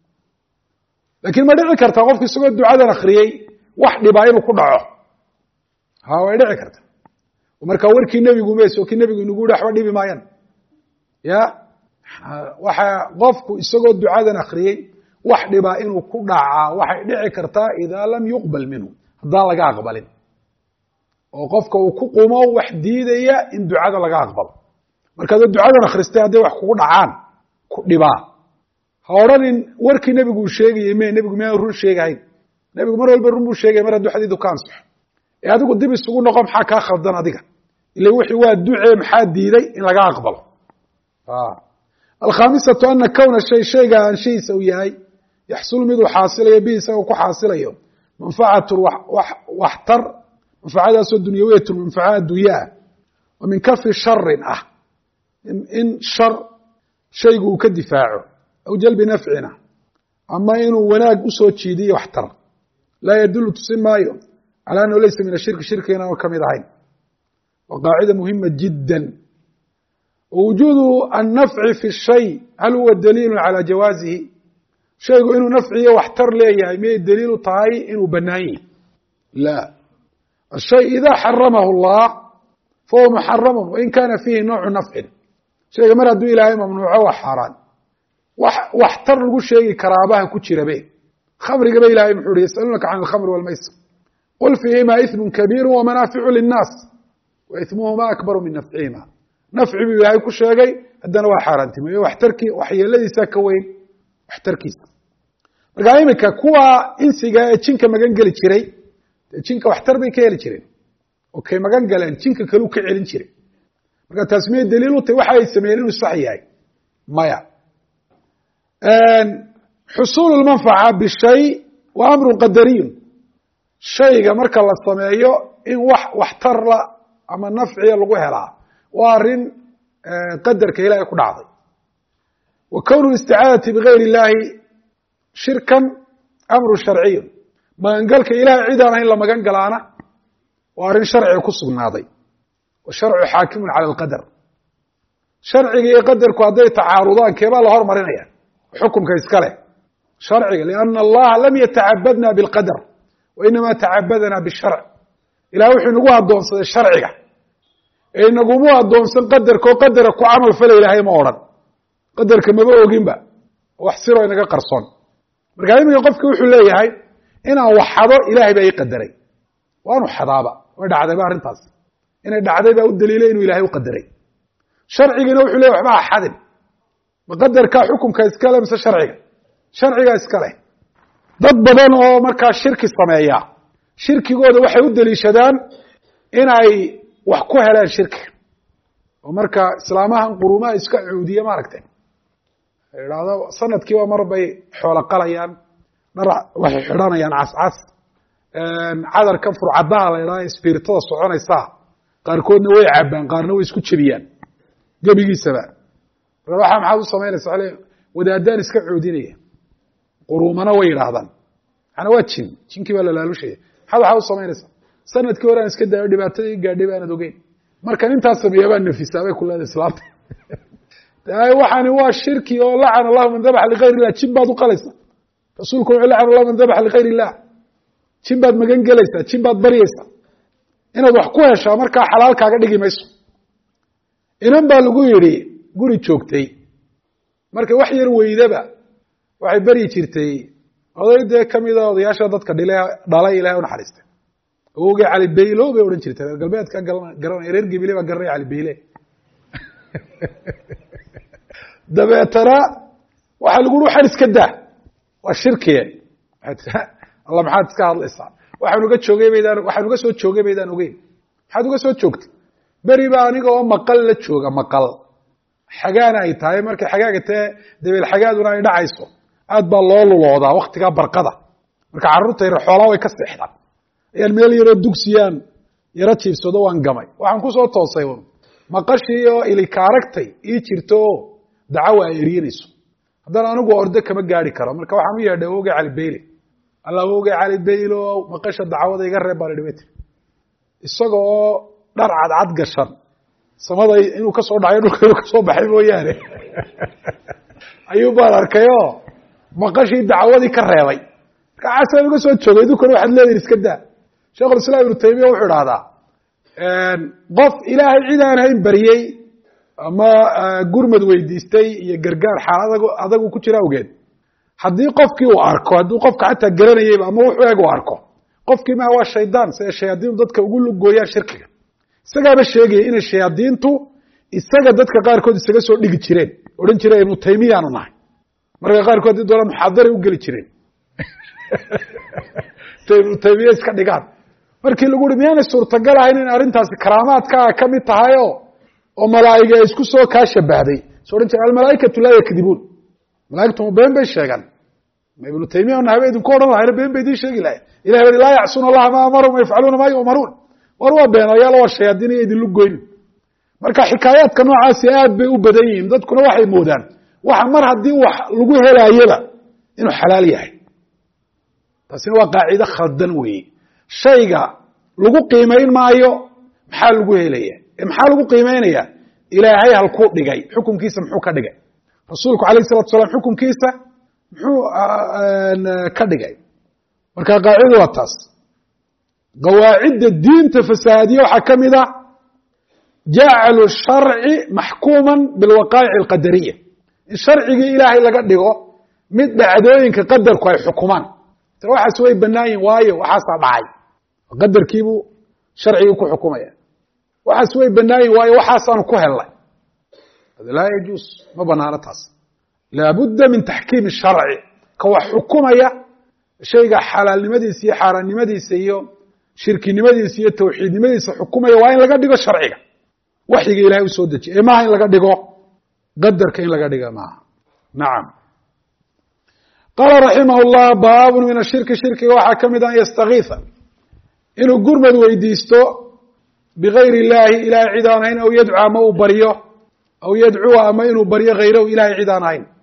laakiin ma dhici kartaa qofka isagoo ducadan akriyey wax dhibaa inuu ku dhaco? ha, way dhici karta. marka warkii nebigu meeso kii nebigu inagu yihi waxba dhibi maayaan. ya waxa qofku isagoo ducadan akriyey wax dhibaa inuu ku dhacaa waxay dhici kartaa idaa lam yuqbal minhu, haddaan laga aqbalin. oo qofka uu ku qumo wax diidaya in ducada laga aqbalo markaad ducadan akhristay hadday wax kugu dhacaan ku dhibaa ha odhanin warkii nebigu uu sheegayey nebigu miyaan run sheegahayn nebigu mar walba run buu sheegaya mar hadduu xadiidu ka ansaxo ee adigu dib isugu noqo maxaa kaa khaldan adiga ila wixii waa ducee maxaa diiday in laga aqbalo alkhamisatu ana kowna shayga anshihiisa uu yahay yaxsulu miduu xaasilayo bihi isaga ku xaasilayo manfacatu waxtar manfacadaasoo dunyawiyatun manfaca adduunyaa wa min kafi sharin ah in shar shaygu uu ka difaaco aw jalbi nafcina ama inuu wanaag usoo jiidiyo waxtar laa yadulu tusin maayo calى annahu laysa min ashirki shirki inaanu ka mid ahayn wa qaacida muhima jidda wujuudu annafci fi shay hal huwa daliilu calى jawaazihi shaygu inuu nafciyo waxtar leeyahay miyay daliilu tahay inuu banaan yahi la ashay ida xaramahu اllah fahuwa muxaramu wain kana fiihi nawcu nafcin shayga mar hadduu ilaahay mamnuuco waa xaaraan waxtar lagu sheegi karaabaha ku jirabe khamrigaba ilahay muxuu hi yasaluunaka can alkhamri walmaysir qul fiihima ismu kabiiru wamanaaficu linnaas wa ismuhuma akbaru min nafcihima nafci buu ilaahay ku sheegay haddana waa xaaraantimeeye waxtarkii waxyeeladiisa ka weyn waxtarkiisa markaa iminka kuwa insiga ee jinka magan geli jiray dee jinka waxtar bay ka heli jireen oo kay magan galeen jinka kaleu ka celin jiray marka taas miyay daliil u tahay waxa ay sameeyeen inuu sax yahay maya xusuulu lmanfaca bishay wa amrun qadariyun shayga marka la sameeyo in waxtarla ama nafciya lagu helaa waa arrin qadarka ilaahay ku dhacday wa kownu isticaadati bigayr illaahi shirkan amru sharciyun magangalka ilahay cid aan ahayn la magan galaana waa arrin sharciga ku sugnaaday washarcu xaakimun cala alqadar sharciga iyo qadarku hadday tacaarudaan keebaa la hormarinaya xukumka iska leh sharciga lianna allaha lam yatacabadna bilqadar wa inama tacabadana bisharc ilahay wuxuu inagu addoonsaday sharciga ee inagumu addoonsan qadarka oo qadara ku camal fala ilaahay ma odhan qadarka maba oginba wax siroo inaga qarsoon markaa iminka qofki wuxuu leeyahay inaan wax xado ilahay baa ii qadaray waanu xadaaba way dhacdayba arrintaas inay dhacday baa u daliilay inuu ilahay u qadaray sharcigiina wuxuu leyahy waxba ha xadin ma qadarkaa xukumka iskale mise sharcigaa iska leh dad badan oo markaa shirki sameeya shirkigooda waxay u daliishadaan inay wax ku heleen shirkiga oo marka islaamahan qurumaha iska cuudiye maaragtay idhaahdo sanadkiiba mar bay xoolo qalayaan dhar waxay xidhanayaan cascas cadarkan furcadaha la idhaha isbiirtada soconaysaa qaarkoodna way cabaan qaarna way isku jebiyaan gebigiisaba marka waxaa maxaad u samaynaysa wadaadaan iska cuudinaya quruumana way yidhaahdaan macana waa jinkii baa lalaalushaya waxaa u samaynaysaa sanadkii hore aan iska daayo dhibaatadii gaadhay baanad ogeyn markan intaas sameeya baa nafisaa bay ku leedahay islaamta waxaani waa shirki oo lacana allahu man dabaxa ligayr illah jin baad u qalaysaa rasuulku wuxuu lacana allahu man dabaxa ligayr illah jin baad magan gelaysaa jin baad baryaysaa inaad wax ku heshaa markaa xalaal kaaga dhigi mayso inan baa lagu yidhi guri joogtay marka wax yar weydaba waxay beryi jirtay oday dee kamida odayaasha dadka dhalay ilahay unaxariistay awowgay cali baylo bay odhan jirtay reer galbeedka garanaya reer gebile baa garanaya cali bayle dabeetana waxaa lagu ui waxaan iska daa waa shirkiye alla maxaad iska hadlaysaa waxaan uga soo joogay baydaan ogeyn maxaad uga soo joogtay beri baa aniga oo maqal la jooga maqal xagaana ay tahay markay xagaaga tee dabeel xagaaduna ay dhacayso aad baa loo luloodaa waktigaa barqada marka carruurta yar xoolaa way ka seexdaan ayaan meel yaroo dugsiyaan yaro jiibsado waan gamay waxaan kusoo toosay maqashii oo ilikaaragtay ii jirto oo dacawa ay eryanayso haddana anigu orde kama gaari karo marka waxaan u yeedhay awowgay cali bayle alla awowgay cali baylo maqasha dacwada iga reeb baa la dhibay isaga oo dhar cadcad gashan samada inuu kasoo dhacayo dhulka inuu kasoo baxay mooyaane ayuu baan arkayoo maqashii dacwadii ka reebay marka casaan uga soo joogay idinkuna waxaad leedihin iska daa sheekhulislaam ibnu taymiya wuxuu idhahdaa qof ilaahay cid aan hayn baryey ama gurmad weydiistay iyo gargaar xaalad adagu ku jira awgeed haddii qofkii uu arko hadduu qofka xataa garanayeyba ama wuxuu eg u arko qofkii ma waa shaydaan sida shayaadiintu dadka ugu lugooyaan shirkiga isagaaba sheegaya inay shayaadiintu isaga dadka qaarkood isaga soo dhigi jireen odhan jireen ibnu taymiyaanu nahay marka qaarkood haddii doona muxaadaray u geli jireen ibnu taymiya iska dhigaan markii lagu uhi miyaanay suurtagal ahayn in arrintaasi karaamaadkaa ka mid tahay oo malaa'iga ay isku soo kaa shabahday so odhan jire almalaaikatu laa yakdibuun malaaigtu ma been bay sheegaan ma ibnu taymiya nahay ba idinku odhan lahayna been bay idiin sheegi lahay ilahi bari laa yacsuuna allaha ma amarahum wayafcaluuna maa yu'maruun war waa beenayaal waa shayaadiin iyo idinlu goynin marka xikaayaadka noocaasi aad bay u badan yihiin dadkuna waxay moodaan waxa mar haddii wax lagu helaayaba inuu xalaal yahay taasina waa qaacido khaldan weeye shayga lagu qiimayn maayo maxaa lagu helaya maxaa lagu qiimaynaya ilaahay halkuu dhigay xukunkiisa muxuu ka dhigay rasuulku alayh salatu salaam xukunkiisa muxuu ka dhigay marka qaacidadu waa taas qawaacidda diinta fasaadiye waxaa ka mid a jaclu sharci maxkuuman bilwaqaa'ic alqadariya in sharcigii ilaahay laga dhigo mid dhacdooyinka qadarku ay xukumaan tira waxaas way bannaan yihin waayo waxaasaa dhacay qadarkiibuu sharcigii ku xukumaya waxaas way bannaan yihin waayo waxaasaanu ku hellay hada laa yajuus ma banaano taas laabudda min taxkiimi sharci ka wax xukumaya shayga xalaalnimadiisa iyo xaaraannimadiisa iyo shirkinimadiisa iyo tawxiidnimadiisa xukumaya waa in laga dhigo sharciga waxyiga ilahay u soo dejiye maaha in laga dhigo qadarka in laga dhiga maaha nacam qaala raximah llah baabun min ashirki shirkiga waxaa ka mid an yastakiisa inuu gurmad weydiisto bigayr illaahi ilahay cid aan ahayn aw yadcu ama uu baryo aw yadcuwa ama inuu baryo hayrahu ilahay cid aan ahayn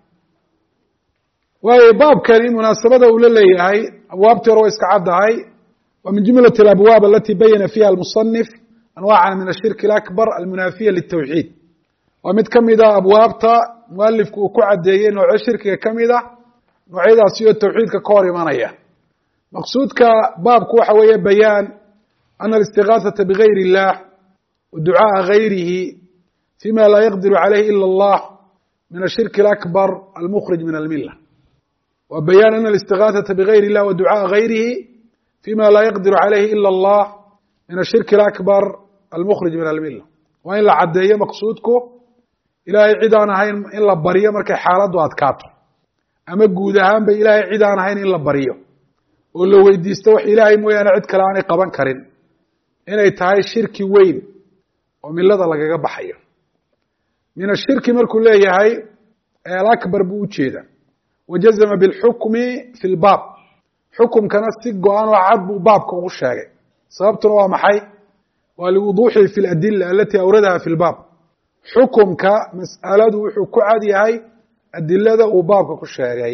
waayo baabkani munaasabada uu la leeyahay abwaabtii hore way iska caddahay wa min jumlat alabwaab alati bayana fiha almusanif anwaacan min ashirki alakbar almunaafiya litawxiid waa mid ka mid a abwaabta mualifku uu ku caddeeyey noocyo shirkiga ka mid ah noocyadaasi oo tawxiidka ka hor imanaya maqsuudka baabku waxa weeye bayaan ana alistigaasata bigayr illah wa ducaaءa gayrihi fima laa yaqdiru calayhi ila allah min ashirki alakbar almukhrij min almila wa bayaan ana alistigaasata bigayr illah wa ducaaءa gayrihi fima laa yaqdiru calayhi ila allah min ashirki alakbar almukhrij min almila waa in la caddeeyo maqsuudku ilaahay cid aan ahayn in la baryo markay xaaladdu adkaato ama guud ahaanba ilaahay cid aan ahayn in la baryo oo la weydiisto wax ilaahay mooyaane cid kale aanay qaban karin inay tahay shirki weyn oo milada lagaga baxayo min ashirki markuu leeyahay alakbar buu ujeeda wajazama bilxukmi fi lbaab xukumkana si go-an oo cad buu baabka ugu sheegay sababtuna waa maxay waa liwuduuxihi fi ladila alati awradaha fi lbaab xukumka mas'aladu wuxuu ku cad yahay adilada uu baabka ku sheegay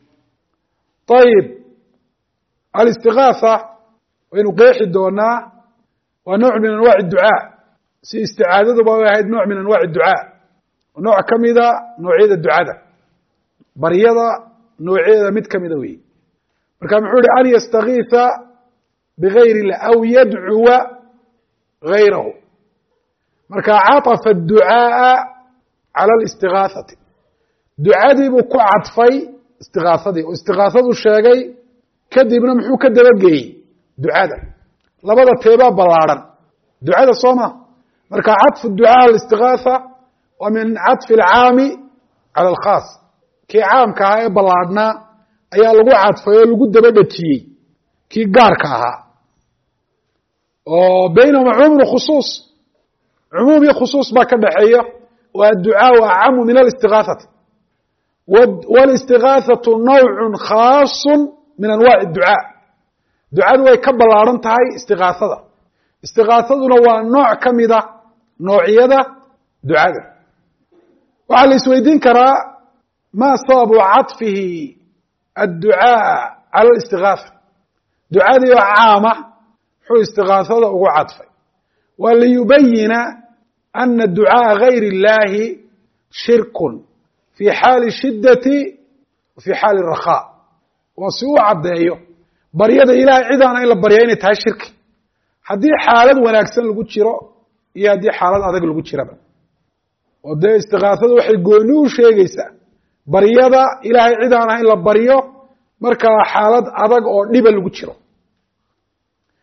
ayib alistigaasa waynu qeexi doonaa waa nooc min anwaaci ducaa si isticaadaduba way ahayd nooc min anwaaci ducaa nooc ka mida noocyada ducada baryada noocyadeeda mid kamida weyi marka muxuu yihi an yastakiisa bigayr illah aw yadcuwa gayrahu marka caطafa adducaaءa cala alistigaasati ducadii buu ku cadfay istigaasadii oo istigaasaduu sheegay kadibna muxuu ka dabageeyey ducada labada teebaa ballaadhan ducada soo ma marka caطfu ducaa alistigaasa waa min caطfi alcaami cala alkhaas kii caamka ahaa ee ballaadhnaa ayaa lagu cadfay oo lagu daba dhejiyey kii gaarka ahaa oo baynahuma cumuum khusuus cumuum iyo khusuus baa ka dhaxeeya oo adducaa acamu min alistigaasati wاlistigaasatu nawcu khaasu min anwaaci ducaa ducadu way ka ballaadhan tahay istigaasada istigaasaduna waa nooc ka mida noocyada ducada waxaa la isweydiin karaa ma sababu caطfihi adducaaء cala alistigaasa ducadii oo caama muxuu istigaasada ugu cadfay waa liyubayina ana ducaaءa gayr اllahi shirku fi xaali shidati wa fi xaali rakhaa waa si uu caddeeyo baryada ilahay cidaana in la baryaa inay tahay shirki haddii xaalad wanaagsan lagu jiro iyo haddii xaalad adag lagu jiraba oo dee istigaasadu waxay gooni u sheegaysaa baryada ilaahay cid aan ahayn la baryo markaa xaalad adag oo dhiba lagu jiro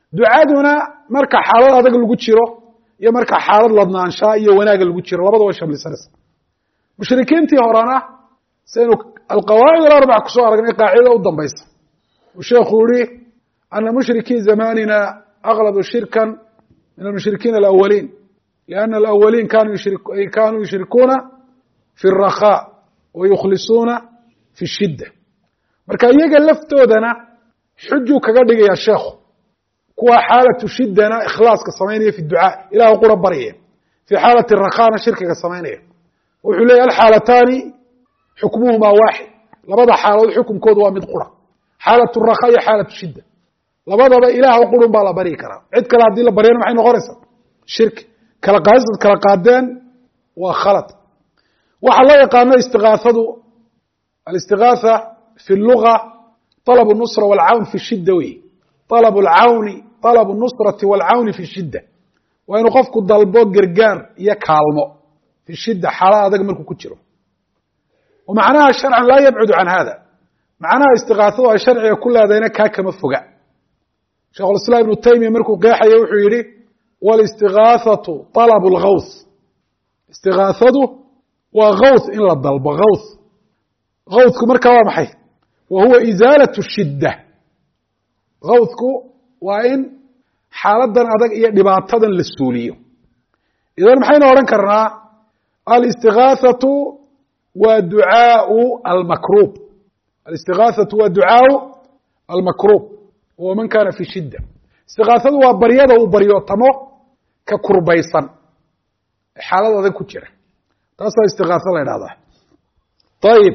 ducaduna marka xaalad adag lagu jiro iyo marka xaalad ladnaanshaa iyo wanaaga lagu jiro labada way shamlisanaysa mushrikiintii horena saynu alqawaacid alarbac kusoo aragnay qaacidada u dambaysa uu sheekhu yihi ana mushrikii zamanina agladu shirkan min almushrikiin alawaliin liana alawaliin kanuu yushrikuuna fi الrakhaa wa yukhlisuuna fi الshidda marka iyaga laftoodana xujuu kaga dhigaya sheekhu kuwa xaalatu shidana ikhlaaska samaynaya fi ducaa ilah qura baryaya fi xaalati rakhaana shirkiga samaynaya wuxuu leeyahy alxaalataani xukmuhumaa waaxid labada xaaladood xukunkoodu waa mid qura xaalatu rakhaa iyo xaalatu shidda labadaba ilaah qurun baa la baryi karaa cid kale haddii la baryana maxay noqonaysaa shirki kala qaadisad kala qaadeen waa khalad waxaa loo yaqaano istigaasadu alistigaatha fi luga طلب النصرة والعون في الشدة wey طلب النصرة والعون في الشدة waa inuu qofku dalbo gargaar iyo kaalmo في الشidة xaalad adag markuu ku jiro ومacnaha شharcan laa yabcud can hada macnaha istigaasadu ay sharciga ku leedayna kaa kama foga sheekh الاسلام iبن تaymiya markuu qeexaya wuxuu yihi والاstigaaثaةu طلب الغawث istigaasadu waa غawث in la dalbo غawث غawثku marka waa maxay wahuwa izaalat shidda gawdku waa in xaaladan adag iyo dhibaatadan la suuliyo idan maxaynu odhan karnaa alistigaasatu waa ducaau almakruub alistigaasatu waa ducaau almakruub wa man kana fi shidda istigaasadu waa baryada uu baryootamo ka kurbaysan ee xaalad adag ku jira taasaa istigaaso la idhahdaa ayib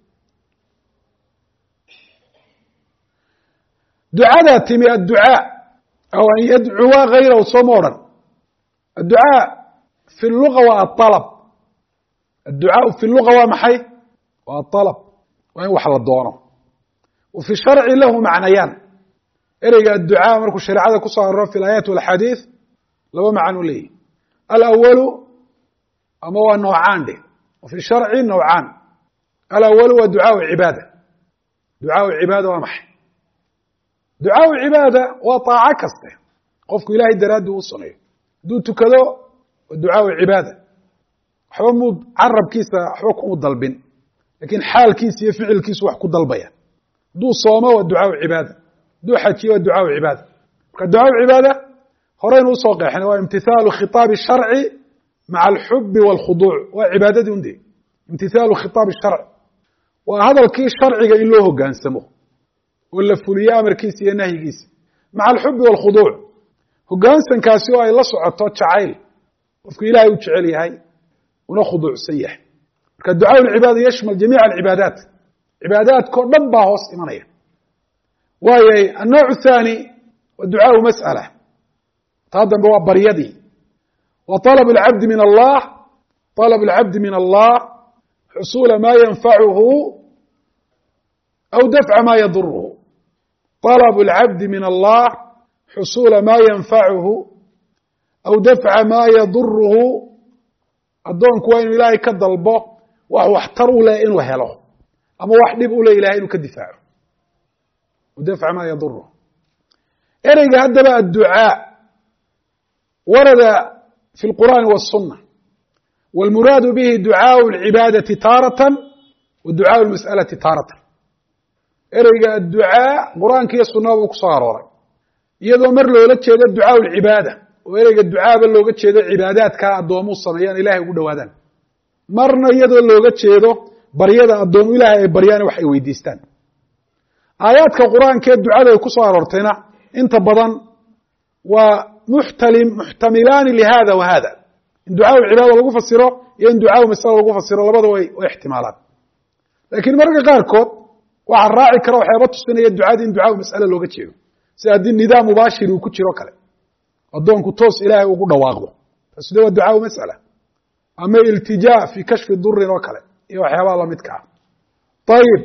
ducada timi adducaa aw an yadcuwa gayrahu sooma odhan adducaa fi luga waa aطalab adducaau fi luga waa maxay waa aطalab waa in wax la doono wa fi sharci lahu macnayaan ereyga adducaa markuu shareecada ku soo aroro fi اlaayaat wاlaxaadiiث laba macno leeyihi alawalu ama waa noocaan dheh wa fi sharci nowcaan alawalu waa ducaau cibaada ducaau cibaada waa maxay ducaau cibaada waa طaaco kaste qofku ilahay daraaddi u sameeyo hadduu tukado waa ducaau cibaada waxba muu carabkiisa waxba kumu dalbin lakin xaalkiisa iyo ficilkiisu wax ku dalbaya hadduu soomo waa ducaau cibaada hadduu xajiyo waa ducaau cibaada marka ducaau cibaada horeynu usoo qeexnay waa imtihaalu khitaabi sharci maca alxubi wاlkhuduuc waa cibaadadii unde imtihaalu khitaabi sharci waa hadalkii sharciga in loo hogaansamo oo la fuliyo amarkiisa iyo nahyigiisa maca alxubi wاlkhuduuc hogaansankaasi oo ay la socoto jacayl qofku ilahay u jecel yahay una khuduucsan yahay marka ducaa lcibaada yashmal jamiica alcibaadaat cibaadaadkao dhan baa hoos imanaya waayay annooc الthaani wa ducaau mas'ala taa dambe waa baryadii wa طalb اlcabdi min allah طalb اlcabdi min allah xusuula ma yanfacuhu aw dafca ma yadurhu طalb اlcabdi min allah xusuula ma yanfacuhu aw dafca ma yadurhu addoonku waa inuu ilaahay ka dalbo wax waxtar u leh inuu helo ama wax dhib u leh ilahay inuu ka difaaco dafca ma yadurhu ereyga haddaba adducaa warada fi اlqur'aani wالsunة wاlmuraadu bihi ducaaءu اlcibaadaةi taaratan wa ducaaءu اlmas'alaةi taaratan ereyga adducaa qur'aanka iyo sunada buu kusoo arooray iyadoo mar loola jeedo ducaaءu اlcibaada oo ereyga ducaaba looga jeedo cibaadaadkaa addoomuhu sameeyaan ilahay ugu dhowaadaan marna iyadoo looga jeedo baryada addoomu ilahay ay baryaan wax ay weydiistaan aayaadka qur'aanka ee ducada ay ku soo aroortayna inta badan waa muxtamilaani lihada wa hada in ducaa cibaada lagu fasiro iyo in ducaa masala lagu fasiro labada way ixtimaalaan lakiin mararka qaarkood waxaa raaci kara waxyaaba tusinaya ducada in ducaa mas'ala looga jeedo sida haddii nidaam mubaashir uu ku jiro kale addoonku toos ilaahay ugu dhawaaqdo taasde waa ducaa mas'ala ama iltijaa fi kashfi durin oo kale iyo waxyaabaha lamidka ah ayib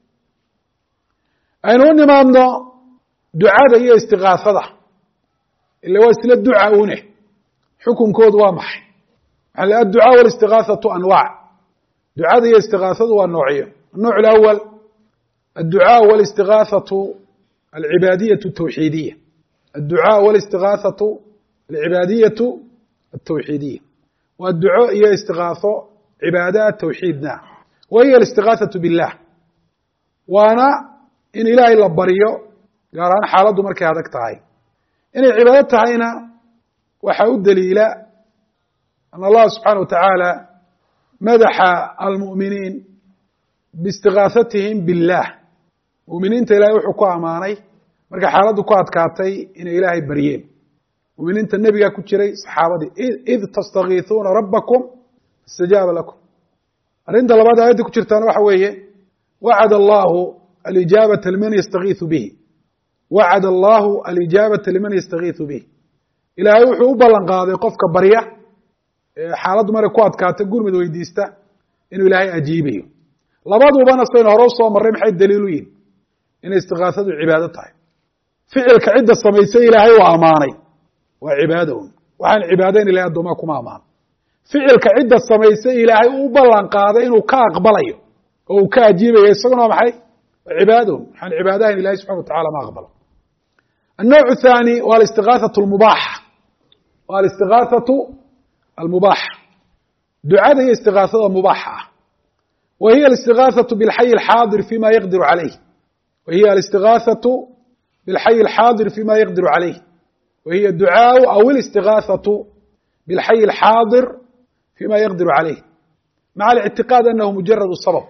aynu u nimaadno ducada iyo istigaasada ila waa isla duca une xukunkoodu waa maxay maxaa adducaa walistigaasatu anwaac ducada iyo istigaasadu waa noocyo النوع الأول الدعاء والاستغاثة العبادية التوحيدية الدعاء والاستغاثة العبادية التوحيدية والدعاء هي استغاثة عبادات توحيدنا وهي الاستغاثة بالله وأنا إن إلهي لبريو قال أنا حالده مركي هذاك تعاي إن العبادات تعاينا وحاود دليل أن الله سبحانه وتعالى مدح المؤمنين باستغاثتهم بالله مؤمنين إلهي وحكوا أماني مركي حالده كواد كاتي إن إلهي بريين مؤمنين النبي كتشري صحابتي إذ تستغيثون ربكم استجاب لكم عند الله بعد آياتي كتشرتان وحوية وعد الله الإجابة لمن يستغيث به وعد الله الإجابة لمن يستغيث به إلهي وحو بلان قاضي قفك بريا حالد مرة كواد كاتقول مدو يديستا إنه إلهي أجيبه لبعض وبانا صين هروسا ومرين حي الدليلوين إن استغاثة عبادته فعل كعدة السميسي إلهي وأماني وعبادهم وعن عبادين إلهي أدوماكم أمان فعل كعدة السميسي إلهي وبلان قاضي إنه كأقبليه أو كأجيبه يسقنا محي عبادهم عن عبادين إلهي سبحانه وتعالى ما أقبله النوع الثاني والاستغاثة المباح والاستغاثة المباح دعاء هي استغاثة مباحة وهي الاستغاثة بالحي الحاضر فيما يقدر عليه وهي الاستغاثة بالحي الحاضر فيما يقدر عليه وهي الدعاء أو الاستغاثة بالحي الحاضر فيما يقدر عليه مع الاعتقاد أنه مجرد السبب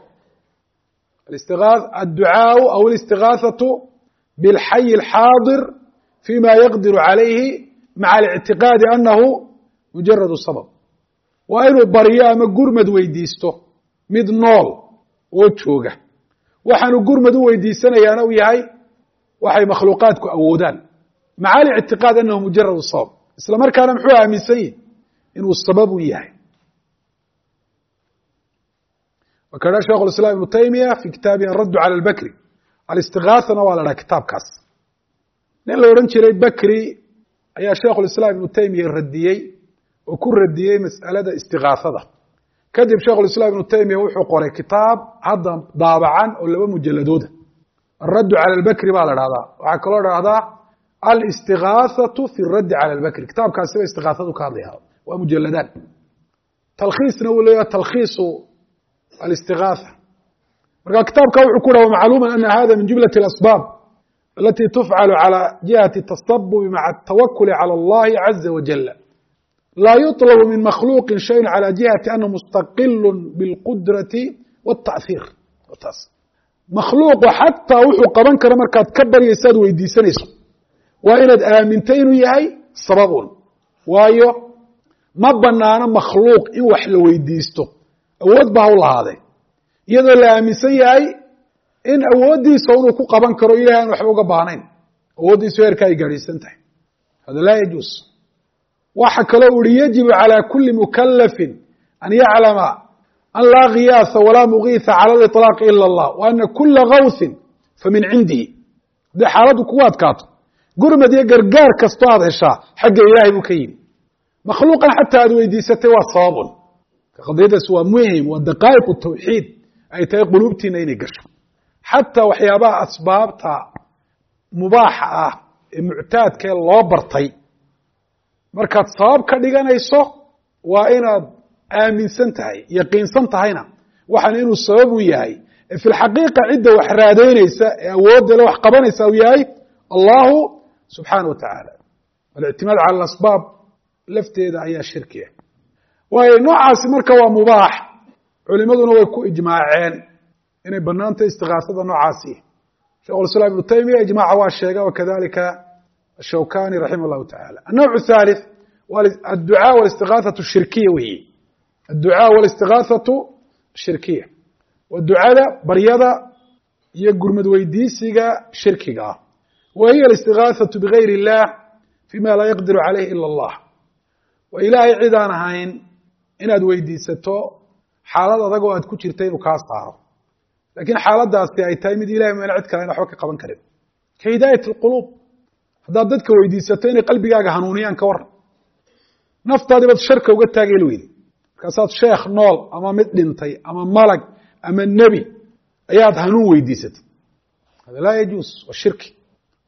الدعاء أو الاستغاثة بالحي الحاضر فيما يقدر عليه مع الاعتقاد أنه مجرد السبب وإنه برياء ما قرمد ويديسته مد نول وجوغه وحنو قرمد ويديسنا يا نوي هاي وحي مخلوقاتك أودان مع الاعتقاد أنه مجرد السبب إسلام كان محوها من سيد إنه السبب وياهي وكان شيخ الإسلام ابن تيمية في كتابه الرد على البكري الاستغاثة نوالا كتاب كاس لأن لو رنشي بكري أي شيخ الإسلام ابن تيمية الرديي وكل رديي مسألة استغاثة كذب شيخ الإسلام ابن تيمية وحقور كتاب هذا ضابعا ولا مجلدود الرد على البكري بعد هذا وعكلور هذا الاستغاثة في الرد على البكري كتاب كان سوى استغاثة كاظها ومجلدان تلخيص نقول تلخيص الاستغاثة مرقى كتاب كوحو كله ومعلوما أن هذا من جملة الأسباب التي تفعل على جهة التصبب مع التوكل على الله عز وجل لا يطلب من مخلوق شيء على جهة أنه مستقل بالقدرة والتأثير مخلوق وحتى وحو قبان كرمركات كبر يساد ويدي سنسو وإند آمنتين يهي سببون وايو ما بنانا مخلوق إن وحل ويديستو أود بها الله هذا يدو الآمنسي يهي إن أودي سونو كو قبان كرو إلهي أن وحبوك بانين أودي سوير كاي قريسان هذا لا يجوز وحكى له يجب على كل مكلف أن يعلم أن لا غياث ولا مغيث على الإطلاق إلا الله وأن كل غوث فمن عنده ده حالته كواد كاتو قرمد يقرقار كستواد هشا حق إلهي مكيم مخلوقا حتى هذا يديسته والصواب قضية سوى مهم والدقائق التوحيد أي تاي قلوبتنا ينقش حتى وحيابا أسبابتها مباحة معتاد كي الله برطي markaad sabab ka dhiganayso waa inaad aaminsan tahay yaqiinsan tahayna waxaan inuu sabab u yahay fi xaqiiqa cidda wax raadeynaysa ee awoodda wax qabanaysa uu yahay Allahu subhanahu wa ta'ala al-i'timaad ala al-asbab lafteeda ayaa shirkiya way noocaasi marka waa mubaax culimaduna way ku ijmaaceen inay banaanta istiqaasada noocaasi Sheikh al-Islam Ibn Taymiyyah ijmaaca waa sheegay wakadalika الشوكاني رحمه الله تعالى النوع الثالث الدعاء والاستغاثة الشركية وهي الدعاء والاستغاثة الشركية والدعاء بريادة يقول مدويديسيغا شركيغا وهي الاستغاثة بغير الله فيما لا يقدر عليه إلا الله وإلهي عدان هاين إن أدويديستو حالات أدقوا أدكو تشيرتين وكاستارو لكن حالات داستي أي تايمد إلهي من عدك لأن حوكي قبن كريم كهداية القلوب haddaad dadka weydiisato inay qalbigaaga hanuuniyaan ka waran naftaadii baad sharka uga taagay weydi markaasaad sheekh nool ama mid dhintay ama malag ama nebi ayaad hanuun weydiisatay hada laa yajuus waa shirki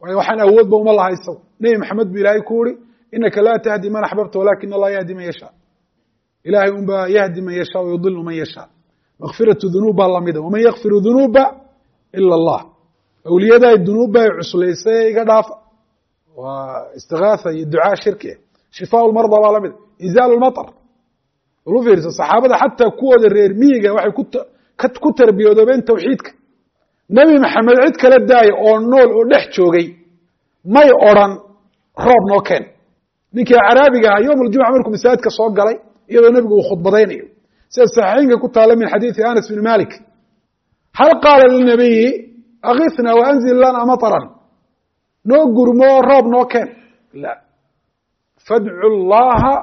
waayo waxaan awoodba uma laha isago nebi maxamed bu ilaahay ku uri inaka laa tahdi man axbabta walakina allaha yahdi man yashaa ilahay un baa yahdi man yashaa wayudilu man yashaa makfiratu dunuub baa lamida waman yakfiru dunuuba ila allah awliyaday dunuub bay cuslaysay iga dhaafa waa istigaatha iyo ducaa shirki shifaa lmarda baa lamida izaalu lmatar ulu fiirsa saxaabada xataa kuwooda reer miyiga waxay ku tarbiyadoobeen tawxiidka nebi maxamed cid kala daaya oo nool oo dhex joogay may odran roob noo keen ninkii caraabiga ahaa yowm aljumca markuu masaajidka soo galay iyadoo nebigu uu khudbadaynayo sida saxiixeynka ku taala min xadiidi anas bn malik hal qaala linabiyi akifna waanzil lana maطran noo gurmo roob noo keen la fadcu llaha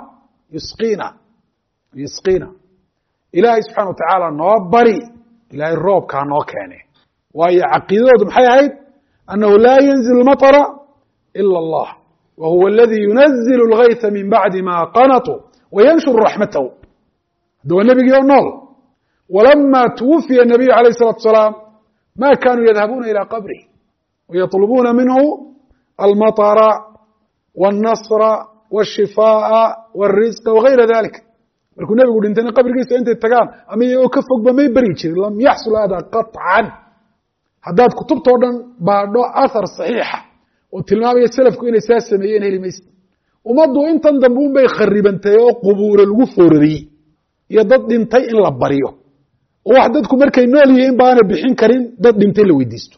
yusqiina ilaahay subxana watacaala noo bari ilaahay roobkaa noo keene waayo caqiidadoodu maxay ahayd annahu laa yanzil maطra ila allah wa huwa aladi yunazil اlgayثa min bacdi ma qanatuu wayanshuru raxmatahu hadda waa nebigii oo nool walama twufiya الnabiyu alayh الsalatu asalaam ma kanuu yadhabuuna ilى qabrih wayطlubuuna minhu almaطra wالnasra wالshifaaءa wالrisqa wagayra dalik markuu nebigu dhintayna qabrigiisa intay tagaan ama iyagoo ka fogba may beri jirin lam yaxsul hada qaطcan haddaad kutubtao dhan baadho ahar صaxiixa oo tilmaamaya selafku inay saa sameeyeen heli maysa ummaddu intan dambe un bay kharibantay oo qubuure lagu foorariyey iyo dad dhintay in la baryo oo wax dadku markay nool yihiin baana bixin karin dad dhintay la weydiisto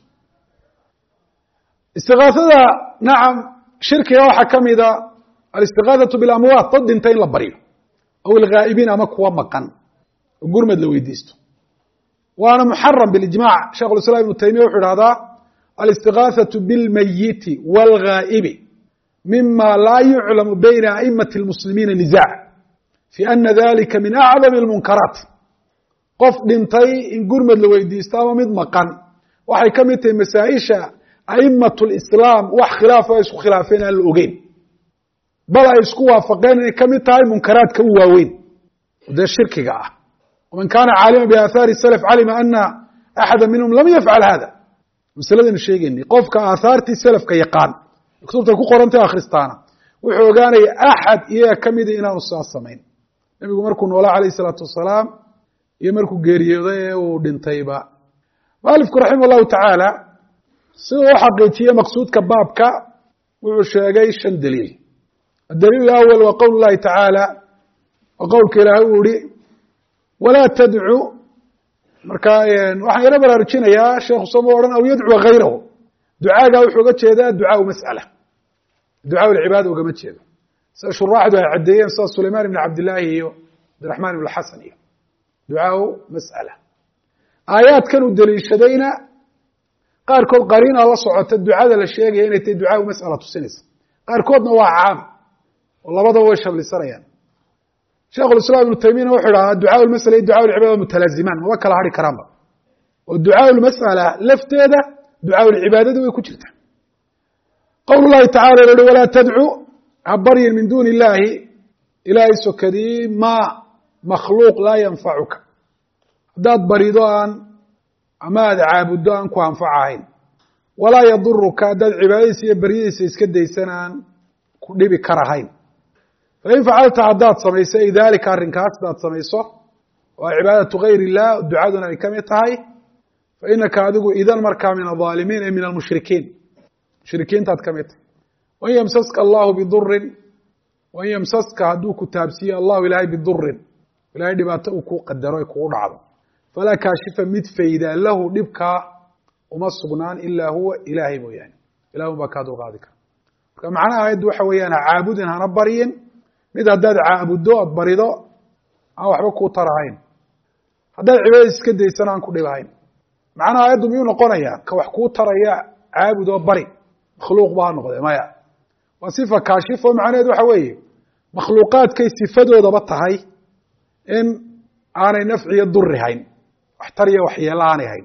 istigaasada nacam shirkiga waxaa ka mida alistigaasatu bilamwaat dad dhintay in la baryo aw ilghaa'ibiin ama kuwa maqan oo gurmad la weydiisto waana muxaram bilijmac sheikh ulislaam ibnu taymiya wuxuu ihahdaa alistigaasatu bilmayiti wاlghaa'ibi mima laa yuclamu bayna aimati اlmuslimiina nizac fi ana dalika min acdam اlmunkaraat qof dhintay in gurmad la weydiisto ama mid maqan waxay ka mid tahay masaaئisha aimat اlislaam wax khilaafa ay isku khilaafeen aan la ogeyn bal ay isku waafaqeen inay ka mid tahay munkaraadka u waaweyn oo dee shirkiga ah وman kana caalima biaahaari slf calima ana axada minhum lam yafcal hada masaladaynu sheegeynay qofka aahaartii selafka yaqaan kutubta ku qorantay akhristaana wuxuu ogaanaya axad iyaga kamida inaanu saas samayn nebigu markuu noolaa alayh الsalaatu wasalaam iyo markuu geeriyooday ee uu dhintayba mualifku raximah الlahu tacaala siduu u xaqiijiye maqsuudka baabka wuxuu sheegay 5 daliil adaliil اأwl wa qowl الlahi taعaalى wa qowlka ilaahay uu ihi walaa tadcu marka waxaan yaro baraarujinayaa sheekhu sooma odhan aw yadcuwa hayrahu ducaagaa wuxuu uga jeedaa ducaau mas'ala ducaau lcibaada ugama jeedo sida shuraaxdu ay caddeeyeen sida sulaymaan ibn cabdillaahi iyo cabdiraxmaan ibn xasan iyo ducaau mas'ala aayaadkan uu deliishadayna qaarkood qariina la socota ducada la sheegaya inay tahay ducaau mas'ala tusinaysa qaarkoodna waa caam oo labadaba way shamlisanayaan sheekh ulislaam ibnu taymiyana wuxuu idhahaa ducaa lmasala iyo ducaa lcibaada mutalaazimaan maba kala hari karaanba oo ducaa lmas'ala lafteeda ducaa lcibaadada way ku jirtaa qowl llahi tacala uhi walaa tadcu ha baryin min duuni illaahi ilaahay sokadii ma makhluuq laa yanfacuka haddaad barido aan ama aad caabuddo aan ku anfacahayn walaa yaduruka haddaad cibaadadiisa iyo baryadiisa iska daysan aan ku dhibi karahayn fain facalta haddaad samayso ay daalika arrinkaas hadaad samayso waa cibaadatu gayr illah ducaduna ay kamid tahay fainaka adigu idan markaa min aaalimiin ay min almushrikiin mushrikiintaad kamid tahay wain ymsaska allahu bidurin wain ymsaska hadduu ku taabsiiye allahu ilaahay bidurin ilahay dhibaato uu kuu qadaro ay kugu dhacdo falaa kaashifa mid faydaa lahu dhibkaa uma sugnaan ilaa huwa ilaahay mooyaane ilah un baa kaa dulqaadi kara marka macnaha ayaddu waxa weeyaan ha caabudin hana baryin mid haddaad caabuddo ood barido aan waxba kuu tarahayn haddaad cibaadadiis iska daysan aan ku dhibahayn macnaha ayaddu miyuu noqonayaa ka wax kuu taraya caabud oo bari makhluuq ba ha noqdee maya waa sifa kaashifo macnaheed waxa weeye makhluuqaadkay sifadoodaba tahay in aanay nafciyo duri hayn waxtar iyo waxyeelo aanay hayn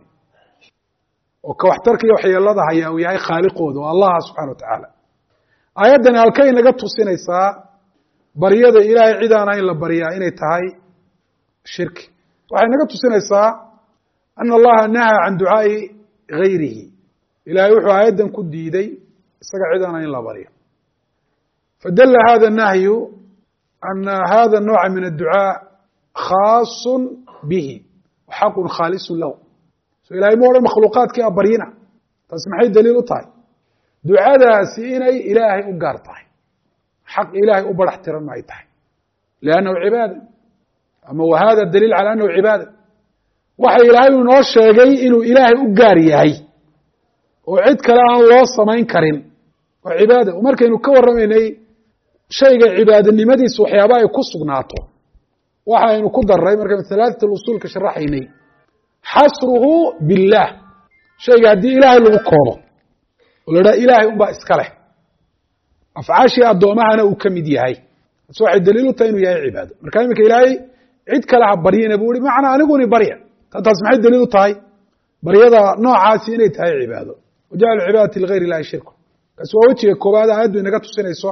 oo ka waxtarka iyo waxyeelada haya uu yahay khaaliqooda oo allaha subxana wa tacaala aayaddani halkay naga tusinaysaa baryada ilaahay cid aan ahayn la baryaa inay tahay shirki waxay naga tusinaysaa ana allaha nahaa can ducaa'i gayrihi ilahay wuxuu aayaddan ku diiday isaga cid aan in la baryo fadala hada الnahyu ana hada الnوuca min الduعاء khaaص bihi xaq khaalis lahu so ilahay ma odhan makhluuqaadkii a baryina taasi maxay daliil u tahay ducadaasi inay ilaahay u gaar tahay xaq ilaahay u barax tiran ma ay tahay liannahu cibaada ama wa hada daliil calى anahu cibaada waxa ilaahay uu inoo sheegay inuu ilaahay u gaar yahay oo cid kale aan loo samayn karin waa cibaada oo markaynu ka warramaynay shayga cibaadanimadiisa waxyaaba ay ku sugnaato waxa aynu ku daray markaynu halaaثat usuulka sharaxaynay xasruhu biاllah shayga haddii ilaahay lagu koobo oo la dhaha ilaahay un baa iska leh afcaashii addoomahana uu ka mid yahay bas waxay daliil u tahay inuu yahay cibaado marka iminka ilaahay cid kale ha baryina buu ihi macnaa aniguni barya taas maxay daliil u tahay baryada noocaasi inay tahay cibaado wajaclu cibaadati ligayr illahi shirku kaasi waa wejiga koobaad aayaddu inaga tusinayso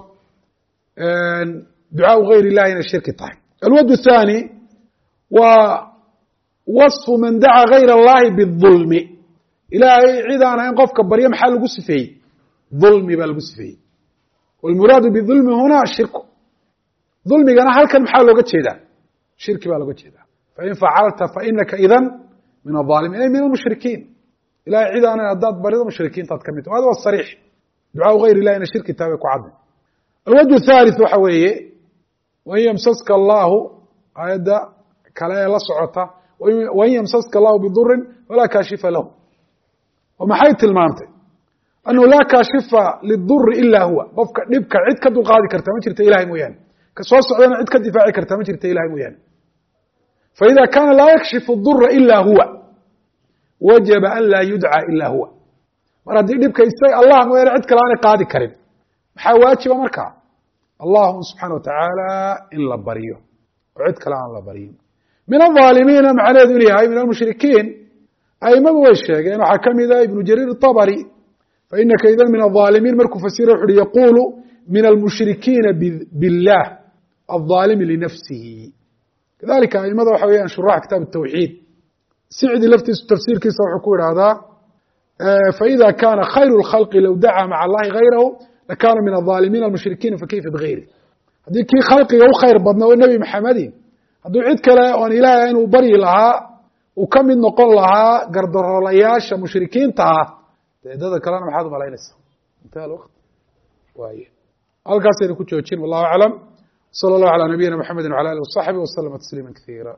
ducaau gayr illahi inay shirki tahay alwad الثاني waa waصfu man dacaa gayr اllahi bالظulmi ilaahay cid aan ahayn qofka barya maxaa lagu sifeeyey ظulmi baa lagu sifeeyey wاlmuraadu bظulmi huna shirku ظulmigana halkan maxaa looga jeedaa shirki baa looga jeedaa fain facalta fainaka idan min الظaalimiin ay min الmushrikiin ilahay cid aan ahayn haddaad barido mushrikiintaad ka mid hada wa صariix ducaau gayr illahi inay shirki tahay bay ku cadday alwad الثالث waxa weeye wain ymsaska allahu aayadda kale ee la socota wain ymsaska allahu bidurin falaa kaashifa lahu oo maxay tilmaantay annahu laa kaashifa liduri ila huwa qofka dhibka cid ka dulqaadi karta ma jirta ilahay mooyaane ka soo socdana cid ka difaaci karta ma jirta ilahay mooyaane faida kaana laa yakshifu dura ila huwa wajaba an laa yudcى ila huwa mar haddii dhibka isaga allah mooyaane cid kale aanay qaadi karin maxaa waajiba markaa allahum subxaana watacaala in la baryo oo cid kale aan la baryin min الظaalimiina macnaheedu inu yahay min almushrikiin aimadu way sheegeen waxaa ka mida ibnu jariir الطabri fainaka idan min الظaalimiin markuu fasira wuxu uhi yaqulu min almushrikiina biاllah الظaalimi linafsihi kadalika aimada waxa weeyaan shurax kitaab الtawxiid sicdi laftiisu tafsiirkiisa wuxuu ku idhahdaa faida kana khayr الkhalqi low dacaa maca allahi gayrahu lakaana min الظaalimiin almushrikiina fakayfa bigayri haddii kii khalqiga u khayr badna oo nebi maxamedi hadduu cid kale oon ilaahay inuu baryi lahaa uu ka mid noqon lahaa gardaroolayaasha mushrikiinta ah dee dada kalena maxaad umalaynaysaa intaha alwaqt waay halkaasaynu ku joojin wallahu aclam salى اllahu alى nabiyina mxamedi wعalى alih وصaxbi وslma تsliima kaثيirا